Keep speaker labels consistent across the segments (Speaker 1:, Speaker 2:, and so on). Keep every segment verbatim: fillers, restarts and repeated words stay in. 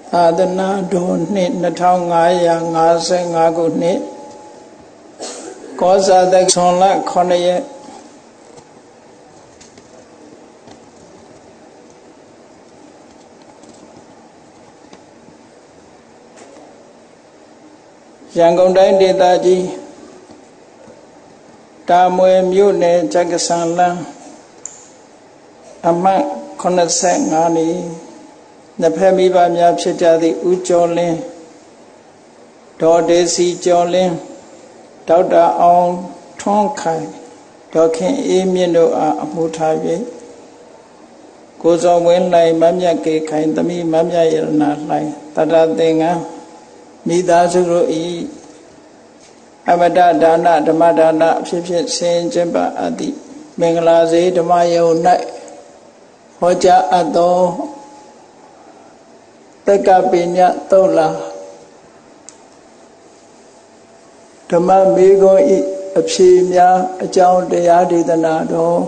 Speaker 1: သာသနာတော်နှစ်နှစ်ထောင်ငါးရာငါးဆယ်ငါးခုနှစ်ကောဇာတက္ကဆွန်လခုနှစ်ရက်ရန်ကုန်တိုင်းဒေသကြီးတာမွေမြို့နယ်ဂျက်ကဆန်လန်းအမှတ်ခုနှစ်ဆယ်ငါးနေနှစ်ဖက်မိဘများဖြစ်ကြသည့်ဦးကျော်လင်းဒေါ်ဒေစီကျော်လင်းဒေါက်တာအောင်ထွန်းခိုင်ဒေါက်ခင်အေးမြင့်တို့အားအမှုထား၍ကိုဇော်ဝင်းလှိုင်မမြတ်ကေခိုင်သမီးမမြတ်ရတနာလှိုင်တတသင်္ကန်းမိသားစုတို့ဤအမတဒါနဓမ္မဒါနအဖြစ်ဖြင့်ဆင်ကျင့်ပါအပ်သည့်မင်္ဂလာစေဓမ္မယုံ၌ဟောကြားအပ်သောတက္ကပညာသုတ်လာဓမ္မမေဂောဤအဖြေများအကြောင်းတရားဒေသနာတော်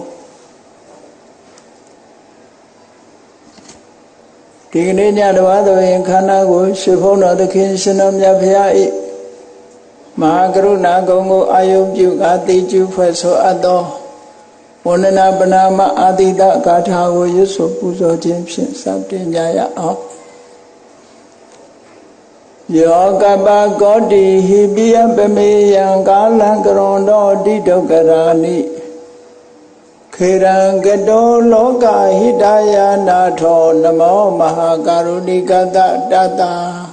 Speaker 1: ဒီကနေ့ညတော်ဝါတော်ရင်ခန္ဓာကိုရှင်ဘုန်းတော်သခင်ရှင်တော်မြတ်ဖရာဤမဟာကရုဏာကုံကိုအာယုပြုကာတိကျူဖွဲ့ဆိုအပ်သောဝန္ဒနာပနာမအာတိတဂါထာကိုရွတ်ဆိုပူဇော်ခြင်းဖြင့်စတင်ကြရအောင်ယောကပကောတိဟိပိယပမေယံကာလံကရွန်တော်တိဒုက္ခရာနိခေရံကတောလောကဟိတယာနာထောနမောမဟာကရုဏိကတတတ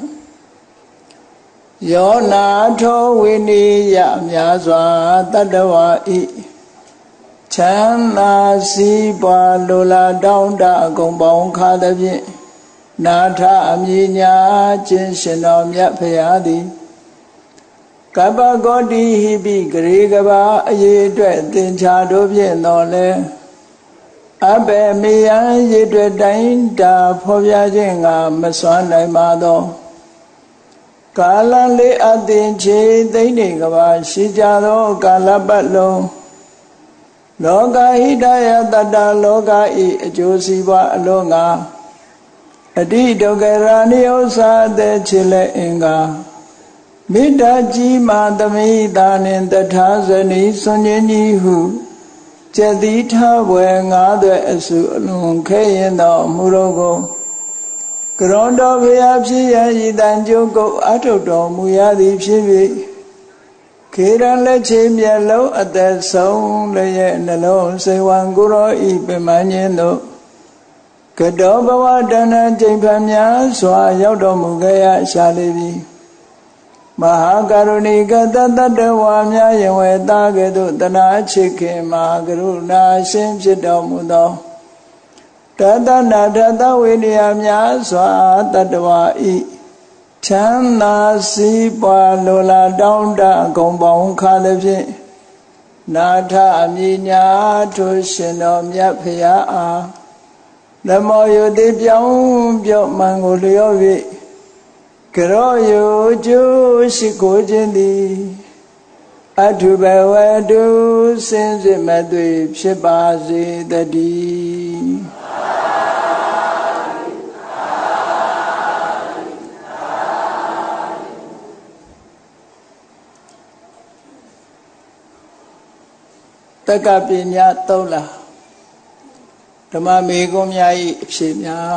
Speaker 1: ယောနာထောဝိနိယများစွာတတ္တဝါဤချမ်းသာစည်းပွားလိုလားတောင်းတအကုန်ပေါင်းခါသဖြင့်နာထအမြင်ညာခြင်းရှင်တော်မြတ်ဖရာသည်ကပ္ပဂေါတိဟိပိဂရေကဘာအရေးအတွက်သင်္ချာတို့ဖြင့်တော်လဲအဘေမေယံရေအတွက်တိုင်းတာဖော်ပြခြင်းကမစွမ်းနိုင်ပါသောကာလလေးအသင်ချေသိမ့်နေကဘာရှိကြသောကာလပတ်လုံးလောကဟိတယတတ္တလောကဤအကျိုးစီးပွားအလုံးငါအတိဒုက္ခရာနိဥ္စာတဲ့ချေလက်အင်္ဂါမေတ္တာကြီးမာသမိတာနှင့်တထာဇနီစွန်ခြင်းကြီးဟုကျက်တိထဝေငါးသွဲအစုအလုံးခဲရင်တော်မူတော်ကိုကရွန်တော်ဘုရားဖြစ်ရဤတန်ကြုတ်ကိုအထုတ်တော်မူရသည်ဖြစ်၍ခေရန်လက်ချေမျက်လုံးအသက်ဆုံးလည်းရဲ့နှလုံးစိတ်ဝံကိုရောဤပင်မခြင်းတို့ကတောဘဝတဏ္ဍကျိန်ဖန်များစွာရောက်တော်မူခဲ့ရရှာလေပြီမဟာကရုဏိကတတတ္တဝါများယဝေတာကဲ့သို့တနာချစ်ခင်မဟာကရုဏာရှင်ဖြစ်တော်မူသောတတနာထသဝိနည်းများစွာတတ္တဝါဤချမ်းသာစည်းပွားလိုလားတောင်းတအကုန်ပေါင်းခါသဖြင့်နာထအမြင်ညာထိုရှင်တော်မြတ်ဖရာအားနမောယတိပြောင်းပြော့မှန်ကိုလျော့၍ကရောယုကျိုးရှိကိုခြင်းသည်အထုဘဝတုစင်စစ်မသွေဖြစ်ပါစေတည်းတက္ကပညာသုံးလာဓမ္မမေကွန်များ၏အဖြစ်များ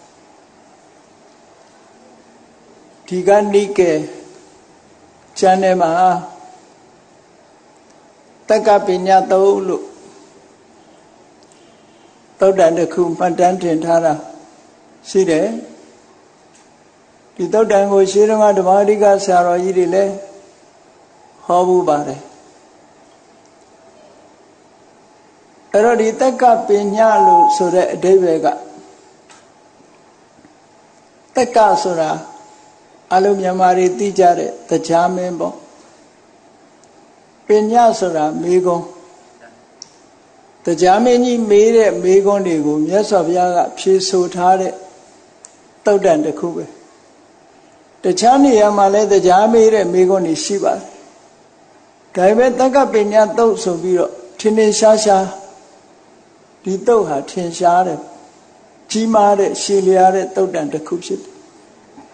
Speaker 1: ဒီကနိကေကျမ်းထဲမှာတက္ကပညာသုံးလို့သုတ်တန်တစ်ခုမှတ်တမ်းတင်ထားတာရှိတယ်ဒီသုတ်တန်ကိုရှင်းတော့ဓမ္မအဓိကဆရာတော်ကြီးတွေလည်းဟောဘူးပါတယ်အဲ့တော့ဒီတက္ကပညာလို့ဆိုတဲ့အဓိပ္ပာယ်ကတက္ကဆိုတာအလုံးမြန်မာတွေသိကြတဲ့တရားမင်းပေါ့ပညာဆိုတာမေးခွန်းတရားမင်းကြီးမေးတဲ့မေးခွန်းတွေကိုမြတ်စွာဘုရားကဖြေဆိုထားတဲ့သုတ်တန်တစ်ခုပဲတခြားနေရာမှာလည်းတရားမေးတဲ့မေးခွန်းတွေရှိပါတယ်ဒါပေမဲ့တက္ကပညာသုတ်ဆိုပြီးတော့ထင်ထင်ရှားရှားဒီသုတ်ဟာထင်ရှားတယ်ကြီးမားတဲ့ရှည်လျားတဲ့သုတ်တန်တစ်ခုဖြစ်တယ်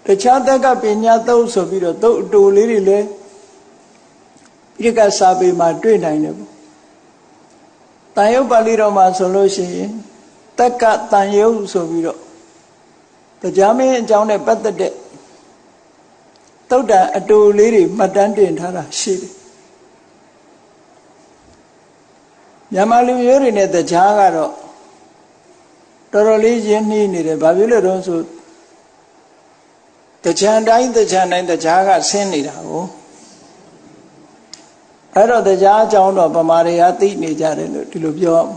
Speaker 1: ခြားတက်ကပညာသုတ်ဆိုပြီးတော့သုတ်အတူလေးတွေလည်းဒီကစာပေမှာတွေ့နိုင်တယ်ပေါ့တန်ရုပ်ပါဠိတော်မှာဆိုလို့ရှိရင်တက်ကတန်ရုပ်ဆိုပြီးတော့တရားမင်းအကြောင်းနဲ့ပတ်သက်တဲ့သုတ်တံအတူလေးတွေမှတ်တမ်းတင်ထားတာရှိတယ်မြန်မာလူမျိုးတွေနဲ့တရားကတော့တော်တော်လေးရင်းနှီးနေတယ်ဘာဖြစ်လို့လဲဆိုတရားတိုင်းတရားတိုင်းတရားကဆင်းနေတာကိုအဲ့တော့တရားအကြောင်းတော့ဗမာတွေကသိနေကြတယ်လို့ဒီလိုပြောအောင်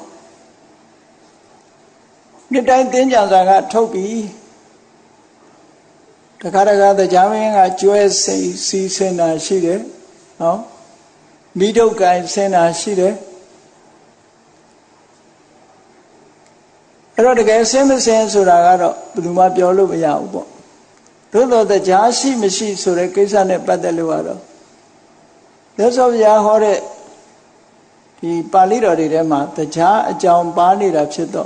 Speaker 1: နှစ်တိုင်းသင်္ကြန်စာကထုတ်ပြီးတခါတခါတရားမင်းကကျွဲစိတ်စီးဆင်းတာရှိတယ်နော်မိဒုက္ကိုင်းဆင်းတာရှိတယ်အဲ့တော့တကယ်ဆင်းမဆင်းဆိုတာကတော့ဘယ်သူမှပြောလို့မရဘူးပေါ့သို့တော်တရားရှိမရှိဆိုတဲ့ကိစ္စနဲ့ပတ်သက်လို့ကတော့မြတ်စွာဘုရားဟောတဲ့ဒီပါဠိတော်တွေထဲမှာတရားအကြောင်းပါနေတာဖြစ်တော့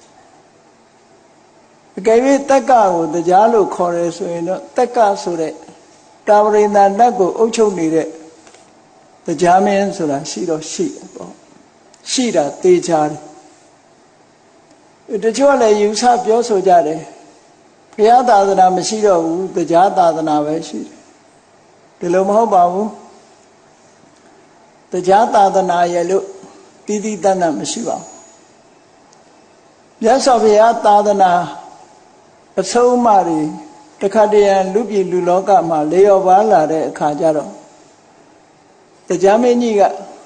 Speaker 1: အကယ်၍တက္ကကိုတရားလို့ခေါ်ရဲဆိုရင်တော့တက္ကဆိုတဲ့တာဝရိန္ဒနတ်ကိုအုပ်ချုပ်နေတဲ့တရားမင်းဆိုတာရှိတော့ရှိတယ်ပေါ့ရှိတာသေချာတယ်တချို့လည်းယူဆပြောဆိုကြတယ်ဘုရားသာသနာမရှိတော့ဘူးတရားသာသနာပဲရှိတယ်ဒီလိုမဟုတ်ပါဘူးတရားသာသနာရဲ့လို့တည်တည်တတ်တတ်မရှိပါဘူးမြတ်စွာဘုရားသာသနာအဆုံးအမတွေတခါတည်းလူပြည်လူလောကမှာလေရောပါလာတဲ့အခါကျတော့တရားမင်းကြီးက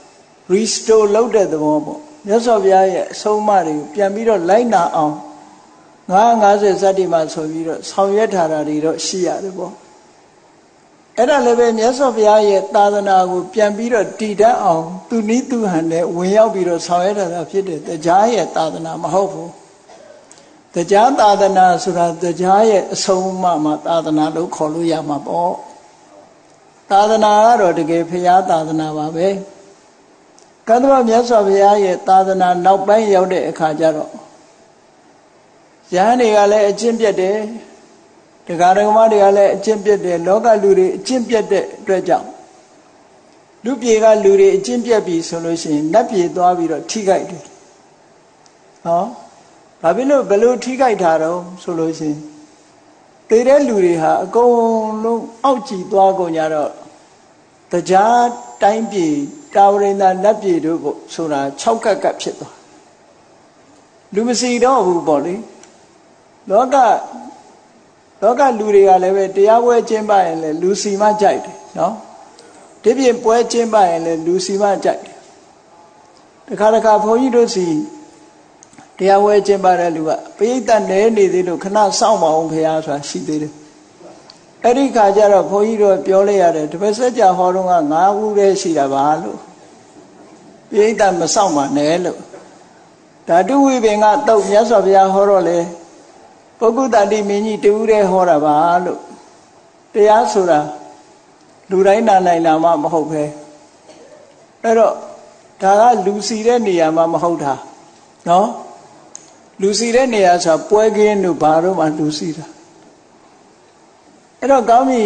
Speaker 1: restore လုပ်တဲ့သဘောပေါ့မြတ်စွာဘုရားရဲ့အဆုံးအမတွေကိုပြန်ပြီးတော့လိုက်နာအောင်ငါးငါးဆယ်ဇတ်တိမှာဆိုပြီးတော့ဆောင်ရွက်ထားတာတွေတော့ရှိရတယ်ပေါ့အဲ့ဒါလည်းပဲမြတ်စွာဘုရားရဲ့သာသနာကိုပြန်ပြီးတော့တည်တတ်အောင်သူနည်းသူဟန်နဲ့ဝင်ရောက်ပြီးတော့ဆောင်ရွက်ထားတာဖြစ်တယ်တရားရဲ့သာသနာမဟုတ်ဘူးတရားသာသနာဆိုတာတရားရဲ့အဆုံးအမမှာသာသနာလို့ခေါ်လို့ရမှာပေါ့သာသနာကတော့တကယ်ဘုရားသာသနာပါပဲကတ္တဝမြတ်စွာဘုရားရဲ့သာသနာနောက်ပိုင်းရောက်တဲ့အခါကျတော့ယဟန်တွေကလည်းအကျင့်ပြတ်တယ်တရားဓမ္မတွေကလည်းအကျင့်ပြတ်တယ်လောကလူတွေအကျင့်ပြတ်တဲ့အတွက်ကြောင့်လူပြေကလူတွေအကျင့်ပြတ်ပြီဆိုလို့ရှိရင်နတ်ပြေသွားပြီးတော့ထိခိုက်တယ်ဟောဘာဖြစ်လို့ဘလို့ထိခိုက်တာတော့ဆိုလို့ရှိရင်တေတဲ့လူတွေဟာအကုန်လုံးအောက်ကြည့်သွားကုန်ကြတော့တရားတိုင်းပြည်တာဝရိန္ဒနတ်ပြည်တို့ကိုဆိုတာ၆ကပ်ကပ်ဖြစ်သွားလူမစီတော့ဘူးပေါ့လေလောကလောကလူတွေကလည်းပဲတရားပွဲကျင်းပရင်လည်းလူစီမကြိုက်တယ်နော်ဒီပြင်ပွဲကျင်းပရင်လည်းလူစီမကြိုက်တယ်တခါတခါဘုန်းကြီးတို့စီတရားပွဲကျင်းပတဲ့လူကပရိသတ်နေနေသေးလို့ခဏစောင့်မအောင်ခရားဆိုတာရှိသေးတယ်အဲ့ဒီခါကျတော့ဘုန်းကြီးတို့ပြောလိုက်ရတယ်တပည့်ဆက်ကြဟောတော့ကငါးဦးတည်းရှိတာပါလို့ပရိသတ်မစောင့်ပါနဲ့လို့ဓာတုဝိပင်ကတုတ်မြတ်စွာဘုရားဟောတော့လေပုဂ္ဂုတတိမင်းကြီးတူးတဲ့ဟောတာပါလို့တရားဆိုတာလူတိုင်းနာနိုင်တာမှမဟုတ်ပဲအဲ့တော့ဒါကလူစီတဲ့နေရာမှာမဟုတ်တာနော်လူစီတဲ့နေရာဆိုပွဲကင်းတို့ဘာတို့မှလူစီတာအဲ့တော့ကောင်းပြီ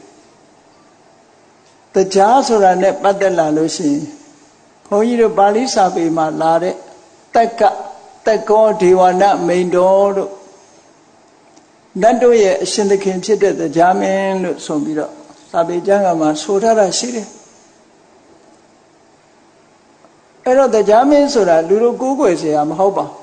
Speaker 1: တရားဆိုတာနဲ့ပတ်သက်လာလို့ရှိရင်ဘုန်းကြီးတို့ပါဠိစာပေမှာလာတဲ့တက္ကတက်ကောဒေဝနာမိန်တော်တို့နတ်တို့ရဲ့အရှင်သခင်ဖြစ်တဲ့တရားမင်းလို့ဆိုပြီးတော့စာပေကျမ်းကမှာဆိုထားတာရှိတယ်အဲ့တော့တရားမင်းဆိုတာလူတို့ကိုးကွယ်เสียမဟုတ်ပါ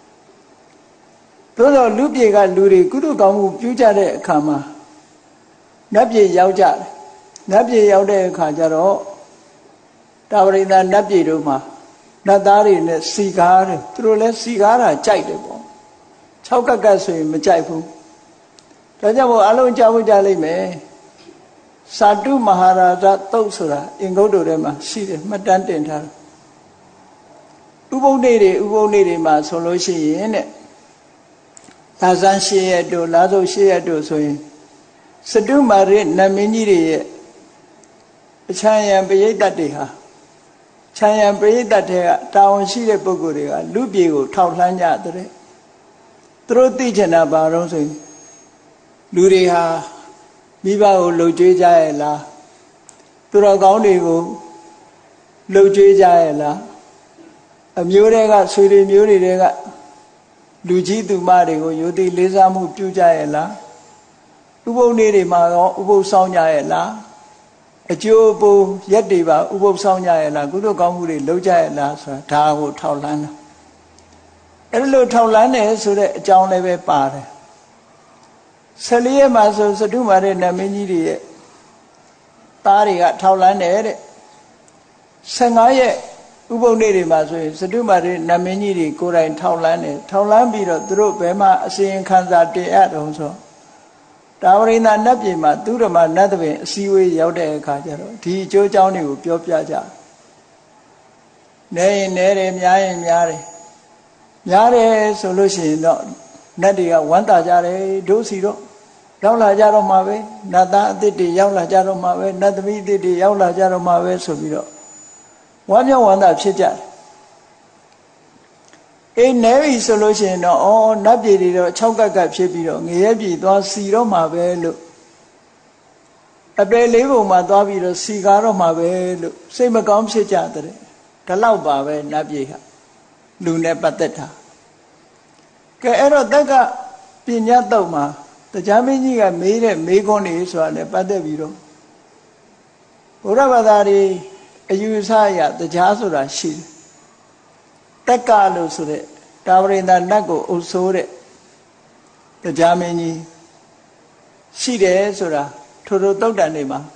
Speaker 1: သို့တော့လူပြေကလူတွေကုသိုလ်ကောင်းမှုပြုကြတဲ့အခါမှာနတ်ပြေရောက်ကြတယ်နတ်ပြေရောက်တဲ့အခါကျတော့တာဝရိန္ဒနတ်ပြေတို့မှာနတ်သားတွေနဲ့စီကားတယ်သူတို့လည်းစီကားတာကြိုက်တယ်ပေါ့၆ကပ်ကပ်ဆိုရင်မကြိုက်ဘူးဒါကြောင့်မို့အလုံးကြားဖို့ကြားလိမ့်မယ်စာတုမဟာရာဇသုတ်ဆိုတာအင်္ဂုတ္တထဲမှာရှိတယ်မှတ်တမ်းတင်ထားတယ်ဥပုပ်နေ့တွေဥပုပ်နေ့တွေမှာဆိုလို့ရှိရင်တဲ့လာဇန်ရှေ့ရက်တို့လာစုပ်ရှေ့ရက်တို့ဆိုရင်စတုမာရိနတ်မင်းကြီးတွေရဲ့အချမ်းရံပရိသတ်တွေဟာချမ်းရံပရိသတ်တွေကတာဝန်ရှိတဲ့ပုဂ္ဂိုလ်တွေကလူပြေကိုထောက်လှမ်းကြတဲ့သူတို့သိချင်တာဘာလို့ဆိုရင်လူတွေဟာမိဘကိုလှုပ်ကြွေးကြရဲ့လားသူတော်ကောင်းတွေကိုလှုပ်ကြွေးကြရဲ့လားအမျိုးတွေကဆွေတွေမျိုးတွေတွေကလူကြီးသူမတွေကိုယုတိလေးစားမှုပြုကြရဲ့လားဥပုပ်နေ့တွေမှာတော့ဥပုပ်ဆောင်ကြရဲ့လားအကျိုးပိုးရက်တွေပါဥပုပ်ဆောင်ကြရဲ့လားကုသိုလ်ကောင်းမှုတွေလုပ်ကြရဲ့လားဆိုတာဒါကိုထောက်လှမ်းတာအဲ့လိုထောက်လှမ်းတယ်ဆိုတဲ့အကြောင်းလည်းပဲပါတယ်ဆယ်လေးရက်မှာဆိုစတုမာတဲ့နတ်မင်းကြီးတွေရဲ့သားတွေကထောက်လှမ်းတယ်တဲ့ဆယ်ငါးရက်ဥပုပ်နေ့တွေမှာဆိုရင်စတုမာတဲ့နတ်မင်းကြီးတွေကိုယ်တိုင်ထောက်လှမ်းတယ်ထောက်လှမ်းပြီးတော့သူတို့ဘယ်မှာအစီရင်ခံစာတင်အပ်တုံးဆိုတာဝရိန္ဒနတ်ပြည်မှာသူဓမ္မနတ်တပင်အစည်းအဝေးရောက်တဲ့အခါကျတော့ဒီအကျိုးအကြောင်းတွေကိုပြောပြကြနေရင်နေတယ်များရင်များတယ်များတယ်ဆိုလို့ရှိရင်တော့နတ်တွေကဝမ်းသာကြတယ်ဒုစီတော့ရောက်လာကြတော့မှာပဲနတ်သားအသစ်တွေရောက်လာကြတော့မှာပဲနတ်သမီးအသစ်တွေရောက်လာကြတော့မှာပဲဆိုပြီးတော့ဝမ်းမြောက်ဝမ်းသာဖြစ်ကြတယ်အေးနေပြီဆိုလို့ရှိရင်တော့အော်နတ်ပြည်တွေတော့၆ကက်ကက်ဖြစ်ပြီးတော့ငရဲပြည်သွားစီတော့မှာပဲလို့အပယ်လေးပုံမှာသွားပြီးတော့စီကားတော့မှာပဲလို့စိတ်မကောင်းဖြစ်ကြတဲ့ဒါလောက်ပါပဲနတ်ပြည်ကလူနဲ့ပတ်သက်တာကဲအဲ့တော့တက်ကပညာတုတ်မှာတရားမင်းကြီးကမေးတဲ့မေးခွန်းတွေဆိုတာလည်းပတ်သက်ပြီးတော့ဘုရားဘာသာတွေအယူအဆအရတရားဆိုတာရှိတယ်တက်ကလို့ဆိုတဲ့တာဝရိန္ဒနတ်ကိုအုပ်ဆိုးတဲ့တရားမင်းကြီးရှိတယ်ဆိုတာထို့ထို့တုတ်တန်တွေမှာ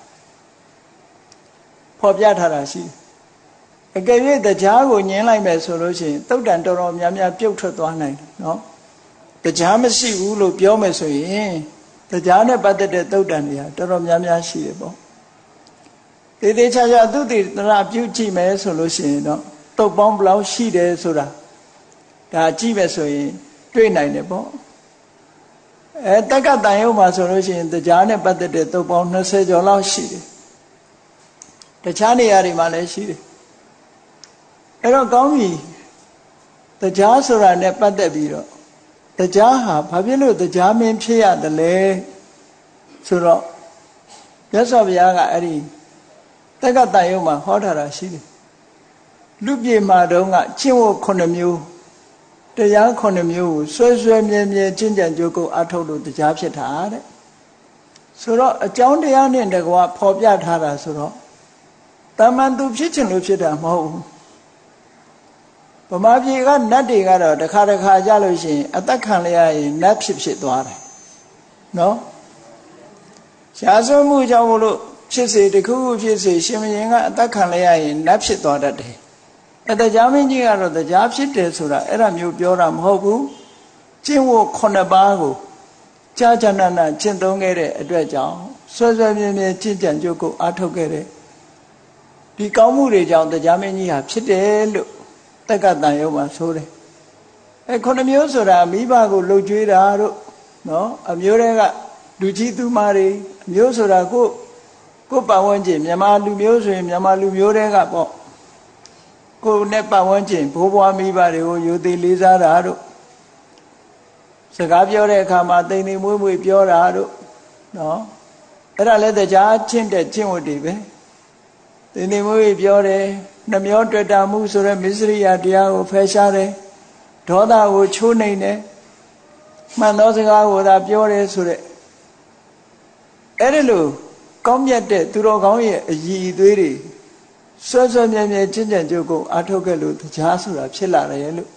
Speaker 1: ဖော်ပြထားတာရှိတယ်အကယ်၍တရားကိုညှင်းလိုက်မယ်ဆိုလို့ရှိရင်တုတ်တန်တော်တော်များများပြုတ်ထွက်သွားနိုင်တယ်နော်တရားမရှိဘူးလို့ပြောမယ်ဆိုရင်တရားနဲ့ပတ်သက်တဲ့တုတ်တန်တွေဟာတော်တော်များများရှိတယ်ပေါ့တေသေးချာချာသူတည်တရာပြုကြည့်မယ်ဆိုလို့ရှိရင်တော့တုတ်ပေါင်းဘလောက်ရှိတယ်ဆိုတာဒါကြည့်မယ်ဆိုရင်တွေ့နိုင်တယ်ပေါ့အဲတက္ကတန်ရုံမှာဆိုလို့ရှိရင်တရားနဲ့ပတ်သက်တဲ့တုတ်ပေါင်း၂၀ကျော်လောက်ရှိတယ်တခြားနေရာတွေမှာလည်းရှိတယ်အဲ့တော့ကောင်းပြီတရားဆိုတာနဲ့ပတ်သက်ပြီးတော့တရားဟာဘာဖြစ်လို့တရားမင်းဖြစ်ရတယ်လဲဆိုတော့မြတ်စွာဘုရားကအဲ့ဒီတက္ကတန်ရုံမှာဟောထားတာရှိတယ်လူပြေမှာတုန်းကကျင့်ဝတ်ခုနှစ်မျိုးတရားခုနှစ်မျိုးကိုဆွဲဆွဲမြဲမြဲကျင့်ကြံကြိုးကုပ်အထုတ်လို့တရားဖြစ်တာတဲ့ဆိုတော့အကြောင်းတရားနဲ့တကွာဖော်ပြထားတာဆိုတော့တမန်သူဖြစ်ခြင်းလို့ဖြစ်တာမဟုတ်ဘူးဗမာပြည်ကနတ်တွေကတော့တစ်ခါတစ်ခါကြလို့ရှိရင်အသက်ခံရရင်နတ်ဖြစ်ဖြစ်သွားတယ်နော်ရှားစွမှုကြောင့်မလို့ဖြစ်စေတခုခုဖြစ်စေရှင်မင်းကအသက်ခံရရင်နတ်ဖြစ်သွားတတ်တယ်အဲတရားမင်းကြီးကတော့တရားဖြစ်တယ်ဆိုတာအဲ့ဒါမျိုးပြောတာမဟုတ်ဘူးကျင့်ဝတ်ခုနှစ်ပါးကိုကြာကြာနာနာကျင့်သုံးခဲ့တဲ့အတွက်ကြောင့်ဆွဲဆွဲမြဲမြဲကျင့်ကြံကြိုးကုပ်အားထုတ်ခဲ့တဲ့ဒီကောင်းမှုတွေကြောင့်တရားမင်းကြီးဟာဖြစ်တယ်လို့တက္ကတန်ရုံမှာဆိုတယ်အဲခုနှစ်မျိုးဆိုတာမိဘကိုလှုပ်ကြွေးတာတို့နော်အမျိုးတွေကလူကြီးသူမတွေအမျိုးဆိုတာကိုကိုပတ်ဝန်းကျင်မြန်မာလူမျိုးဆိုရင်မြန်မာလူမျိုးတွေကပေါ့ကိုနဲ့ပတ်ဝန်းကျင်ဘိုးဘွားမိဘတွေကိုယုံသေးလေးစားတာတို့စကားပြောတဲ့အခါမှာတိမ်တိမ်မွေးမွေးပြောတာတို့နော်အဲ့ဒါလည်းတရားချင်းတဲ့ချင်းဝတ်တွေပဲတိမ်တိမ်မွေးမွေးပြောတယ်နှမျောတွေ့တာမှုဆိုရဲမစ္စရိယတရားကိုဖယ်ရှားတယ်ဒေါသကိုချိုးနှိမ်တယ်မှန်သောစကားကိုသာပြောတယ်ဆိုတဲ့အဲ့ဒီလိုကောင်းမြတ်တဲ့သူတော်ကောင်းရဲ့အည်အသွေးတွေဆွဲဆွဲမြဲမြဲကျင့်ကြံကြိုးကိုအားထုတ်ခဲ့လို့တရားဆိုတာဖြစ်လာတယ်လို့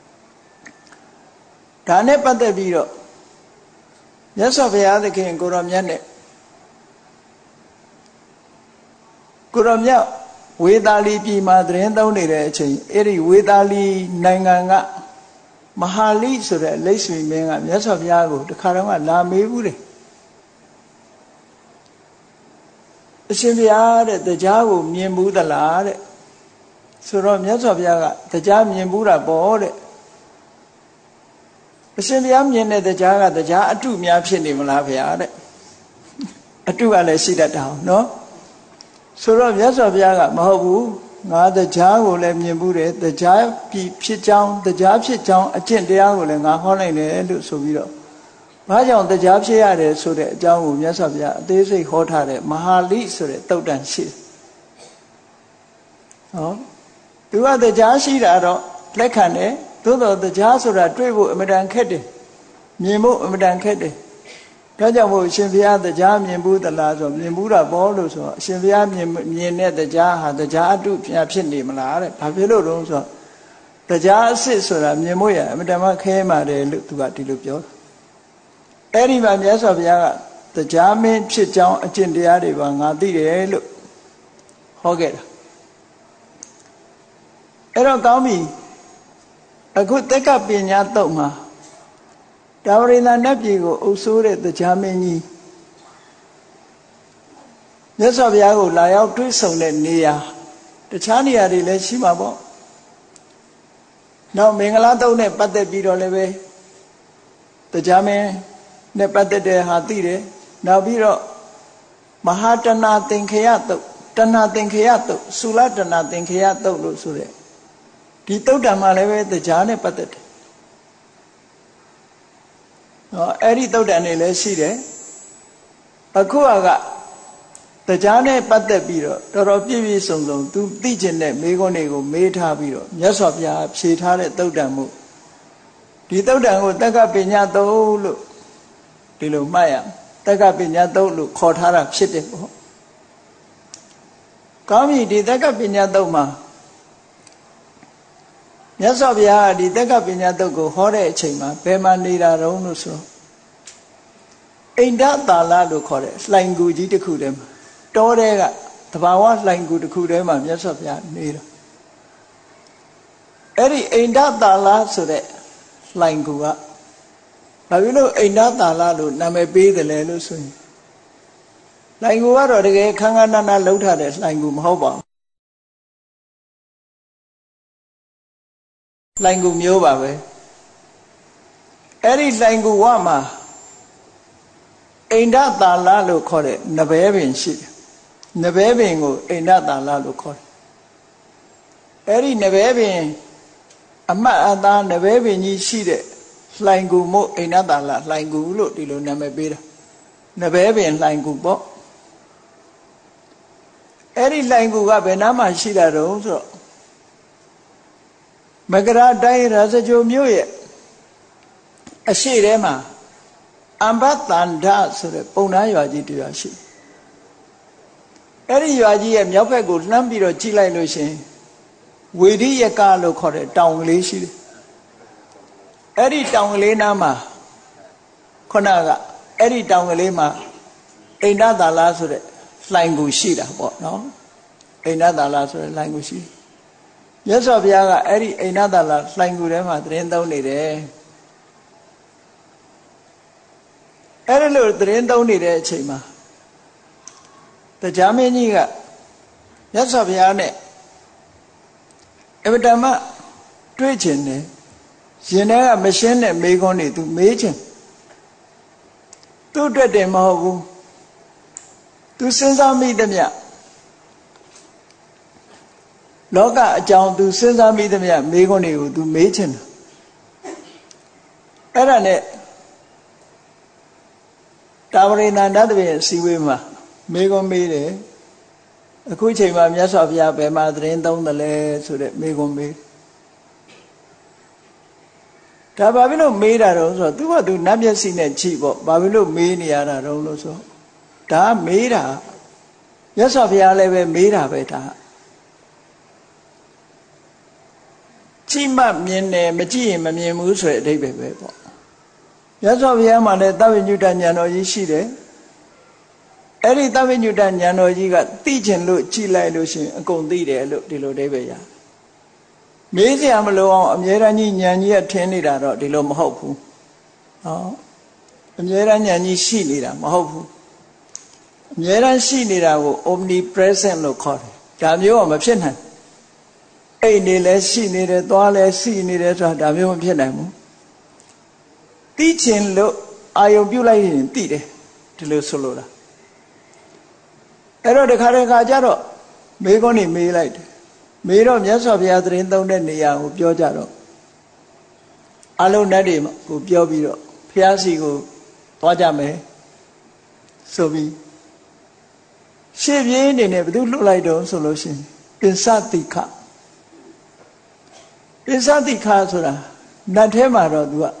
Speaker 1: ဒါနဲ့ပတ်သက်ပြီးတော့မြတ်စွာဘုရားသခင်ကိုရောမြတ်နဲ့ကိုရောမြတ်ဝေသာလီပြည်မှာသတင်းသုံးနေတဲ့အချိန်အဲ့ဒီဝေသာလီနိုင်ငံကမဟာလိဆိုတဲ့လိတ်ဆွေမင်းကမြတ်စွာဘုရားကိုတခါတော့ကလာမေးဘူးတယ်အရှင်ဘုရားတဲ့တရားကိုမြင်ဘူးသလားတဲ့ဆိုတော့မြတ်စွာဘုရားကတရားမြင်ဘူးတာပေါ့တဲ့အရှင်ဘုရားမြင်တဲ့တရားကတရားအတုများဖြစ်နေမလားဘုရားတဲ့အတုကလည်းရှိတတ်တာနော်ဆိုတော့မြတ်စွာဘုရားကမဟုတ်ဘူးငါတရားကိုလည်းမြင်ဘူးတယ်တရားဖြစ်ကြောင်းတရားဖြစ်ကြောင်းအကျင့်တရားကိုလည်းငါဟောနိုင်တယ်လို့ဆိုပြီးတော့ဘဘာကြောင့်တရားဖြစ်ရတယ်ဆိုတဲ့အကြောင်းကိုမြတ်စွာဘုရားအသေးစိတ်ဟောထားတဲ့မဟာလိဆိုတဲ့သုတ်တန်ရှိတယ်။ဟောသူကတရားရှိတာတော့လက်ခံတယ်သို့တော်တရားဆိုတာတွေ့ဖို့အမတန်ခက်တယ်မြင်ဖို့အမတန်ခက်တယ်ဒါကြောင့်မို့အရှင်ဘုရားတရားမြင်ဘူးသလားဆိုမြင်ဘူးတာပေါ့လို့ဆိုအရှင်ဘုရားမြင်မြင်တဲ့တရားဟာတရားအတုဖြစ်နေမလားတဲ့ဘာဖြစ်လို့တုံးဆိုတရားအစစ်ဆိုတာမြင်ဖို့ရအမတန်မှခဲပါတယ်လို့သူကဒီလိုပြောအဲ့ဒီမှာမြတ်စွာဘုရားကတရားမင်းဖြစ်ကြောင်းအကျင့်တရားတွေပါငါသိတယ်လို့ဟောခဲ့တာအဲ့တော့ကောင်းပြီအခုတက္ကပညာတုတ်မှာတာဝရိန္ဒနတ်ပြည်ကိုအုပ်စိုးတဲ့တရားမင်းကြီးမြတ်စွာဘုရားကိုလာရောက်တွေ့ဆုံတဲ့နေရာတခြားနေရာတွေလည်းရှိမှာပေါ့နောက်မင်္ဂလာတုတ်နဲ့ပတ်သက်ပြီးတော့လည်းပဲတရားမင်းနဲ့ပတ်သက်တဲ့ဟာသိတယ်နောက်ပြီးတော့မဟာတဏသင်္ခယတုတ်တဏသင်္ခယတုတ်သုလတဏသင်္ခယတုတ်လို့ဆိုတဲ့ဒီတုတ်တံမှာလည်းပဲတရားနဲ့ပတ်သက်တယ်ဟောအဲ့ဒီတုတ်တံတွေလည်းရှိတယ်အခုကတရားနဲ့ပတ်သက်ပြီးတော့တော်တော်ပြည့်ပြည့်စုံစုံသူသိကျင်တဲ့မိဂုဏ်တွေကိုမေးထားပြီးတော့မြတ်စွာဘုရားဖြေထားတဲ့တုတ်တံမှုဒီတုတ်တံကိုတက္ကပညာတုတ်လို့ဒီလိုမှတ်ရတက္ကပညာတုတ်လို့ခေါ်ထားတာဖြစ်တယ်ပေါ့ကောင်းပြီဒီတက္ကပညာတုတ်မှာမြတ်စွာဘုရားဒီတက္ကပညာတုတ်ကိုဟောတဲ့အချိန်မှာဘယ်မှာနေတာတုံးလို့ဆိုအိန္ဒသာလလို့ခေါ်တဲ့လှိုင်ကူကြီးတစ်ခုတည်းမှာတောထဲကတဘာဝလှိုင်ကူတစ်ခုတည်းမှာမြတ်စွာဘုရားနေတာအဲ့ဒီအိန္ဒသာလဆိုတဲ့လှိုင်ကူကဘာဖြစ်လို့အိန္ဒသာလလို့နာမည်ပေးတယ်လဲလို့ဆိုရင်လှိုင်ကူကတော့တကယ်ခန်းခန်းနာနာလှုပ်ထားတဲ့လှိုင်ကူမဟုတ်ပါဘူးလှိုင်ကူမျိုးပါပဲအဲ့ဒီလှိုင်ကူဝမှာအိန္ဒသာလလို့ခေါ်တဲ့နဘဲပင်ရှိတယ်နဘဲပင်ကိုအိန္ဒသာလလို့ခေါ်တယ်အဲ့ဒီနဘဲပင်အမတ်အသားနဘဲပင်ကြီးရှိတဲ့လှိုင်ကူမို့အိန္ဒသာလလှိုင်ကူလို့ဒီလိုနာမည်ပေးတာနဘဲပင်လှိုင်ကူပေါ့အဲ့ဒီလှိုင်ကူကဘယ်နားမှာရှိတာတုံးဆိုတော့မကရာတိုင်းရာဇဂိုမြို့ရဲ့အရှိထဲမှာအမ္ဘတန္ဒဆိုတဲ့ပုံနာရွာကြီးတရားရှိအဲ့ဒီရွာကြီးရဲ့မြောက်ဘက်ကိုလှမ်းပြီးတော့ကြည့်လိုက်လို့ရှင်ဝေရိယကလို့ခေါ်တဲ့တောင်ကလေးရှိတယ်အဲ့ဒီတောင်ကလေးနားမှာခုနကအဲ့ဒီတောင်ကလေးမှာအိန္ဒသာလဆိုတဲ့လှိုင်ကူရှိတာပေါ့နော်အိန္ဒသာလဆိုတဲ့လှိုင်ကူရှိမြတ်စွာဘုရားကအဲ့ဒီအိန္ဒသာလလှိုင်ကူထဲမှာသတင်းသုံးနေတယ်အဲ့ဒီလိုသတင်းသုံးနေတဲ့အချိန်မှာတရားမင်းကြီးကမြတ်စွာဘုရားနဲ့အဗတမတွေ့ချင်တယ်ရင်ထဲကမရှင်းတဲ့မေးခွန်းတွေသူမေးချင်သူ့အတွက်တည်းမဟုတ်ဘူးသူစဉ်းစားမိသမျှလောကအကြောင်းသူစဉ်းစားမိသမျှမေးခွန်းတွေကိုသူမေးချင်တယ်အဲ့ဒါနဲ့တာဝရိန္ဒနတ်တပည့်အစည်းအဝေးမှာမေးခွန်းမေးတယ်အခုချိန်မှာမြတ်စွာဘုရားဘယ်မှာသတင်းသုံးတယ်လဲဆိုတဲ့မေးခွန်းမေးဒါဘာဖြစ်လို့မေးတာတော့ဆိုတော့သူကသူနတ်မျက်စိနဲ့ကြည့်ပေါ့ဘာဖြစ်လို့မေးနေရတာတော့လို့ဆိုဒါမေးတာမြတ်စွာဘုရားလည်းပဲမေးတာပဲဒါကြည့်မှမြင်တယ်မကြည့်ရင်မမြင်ဘူးဆိုတဲ့အဓိပ္ပာယ်ပဲပေါ့မြတ်စွာဘုရားမှာလည်းသဗ္ဗညုတဉာဏ်တော်ကြီးရှိတယ်အဲ့ဒီသဗ္ဗညုတဉာဏ်တော်ကြီးကသိကျင်လို့ကြည့်လိုက်လို့ရှိရင်အကုန်သိတယ်လို့ဒီလိုအဓိပ္ပာယ်ရမေးစရာမလိုအောင်အမြဲတမ်းကြီးဉာဏ်ကြီးကထင်းနေတာတော့ဒီလိုမဟုတ်ဘူးဟောအမြဲတမ်းဉာဏ်ကြီးရှိနေတာမဟုတ်ဘူးအမြဲတမ်းရှိနေတာကို omnipresent လို့ခေါ်တယ်ဒါမျိုးကမဖြစ်နိုင်အိတ်နေလဲရှိနေတယ်သွားလဲရှိနေတယ်ဆိုတာဒါမျိုးမဖြစ်နိုင်ဘူးသိချင်လို့အာယုံပြုတ်လိုက်ရင်သိတယ်ဒီလိုဆိုလိုတာအဲ့တော့တခါတခါကျတော့မေးခွန်းနေမေးလိုက်တယ်မေးတော့မြတ်စွာဘုရားသတင်းသုံးတဲ့နေရာကိုပြောကြတော့အလုံးနတ်တွေကိုပြောပြီးတော့ဘုရားစီကိုသွားကြမယ်ဆိုပြီးရှေ့ပြေးနေနဲ့ဘယ်သူလှုပ်လိုက်တော့ဆိုလို့ရှိရင်ပင်စတိခပင်စတိခဆိုတာနတ်ထဲမှာတော့ तू က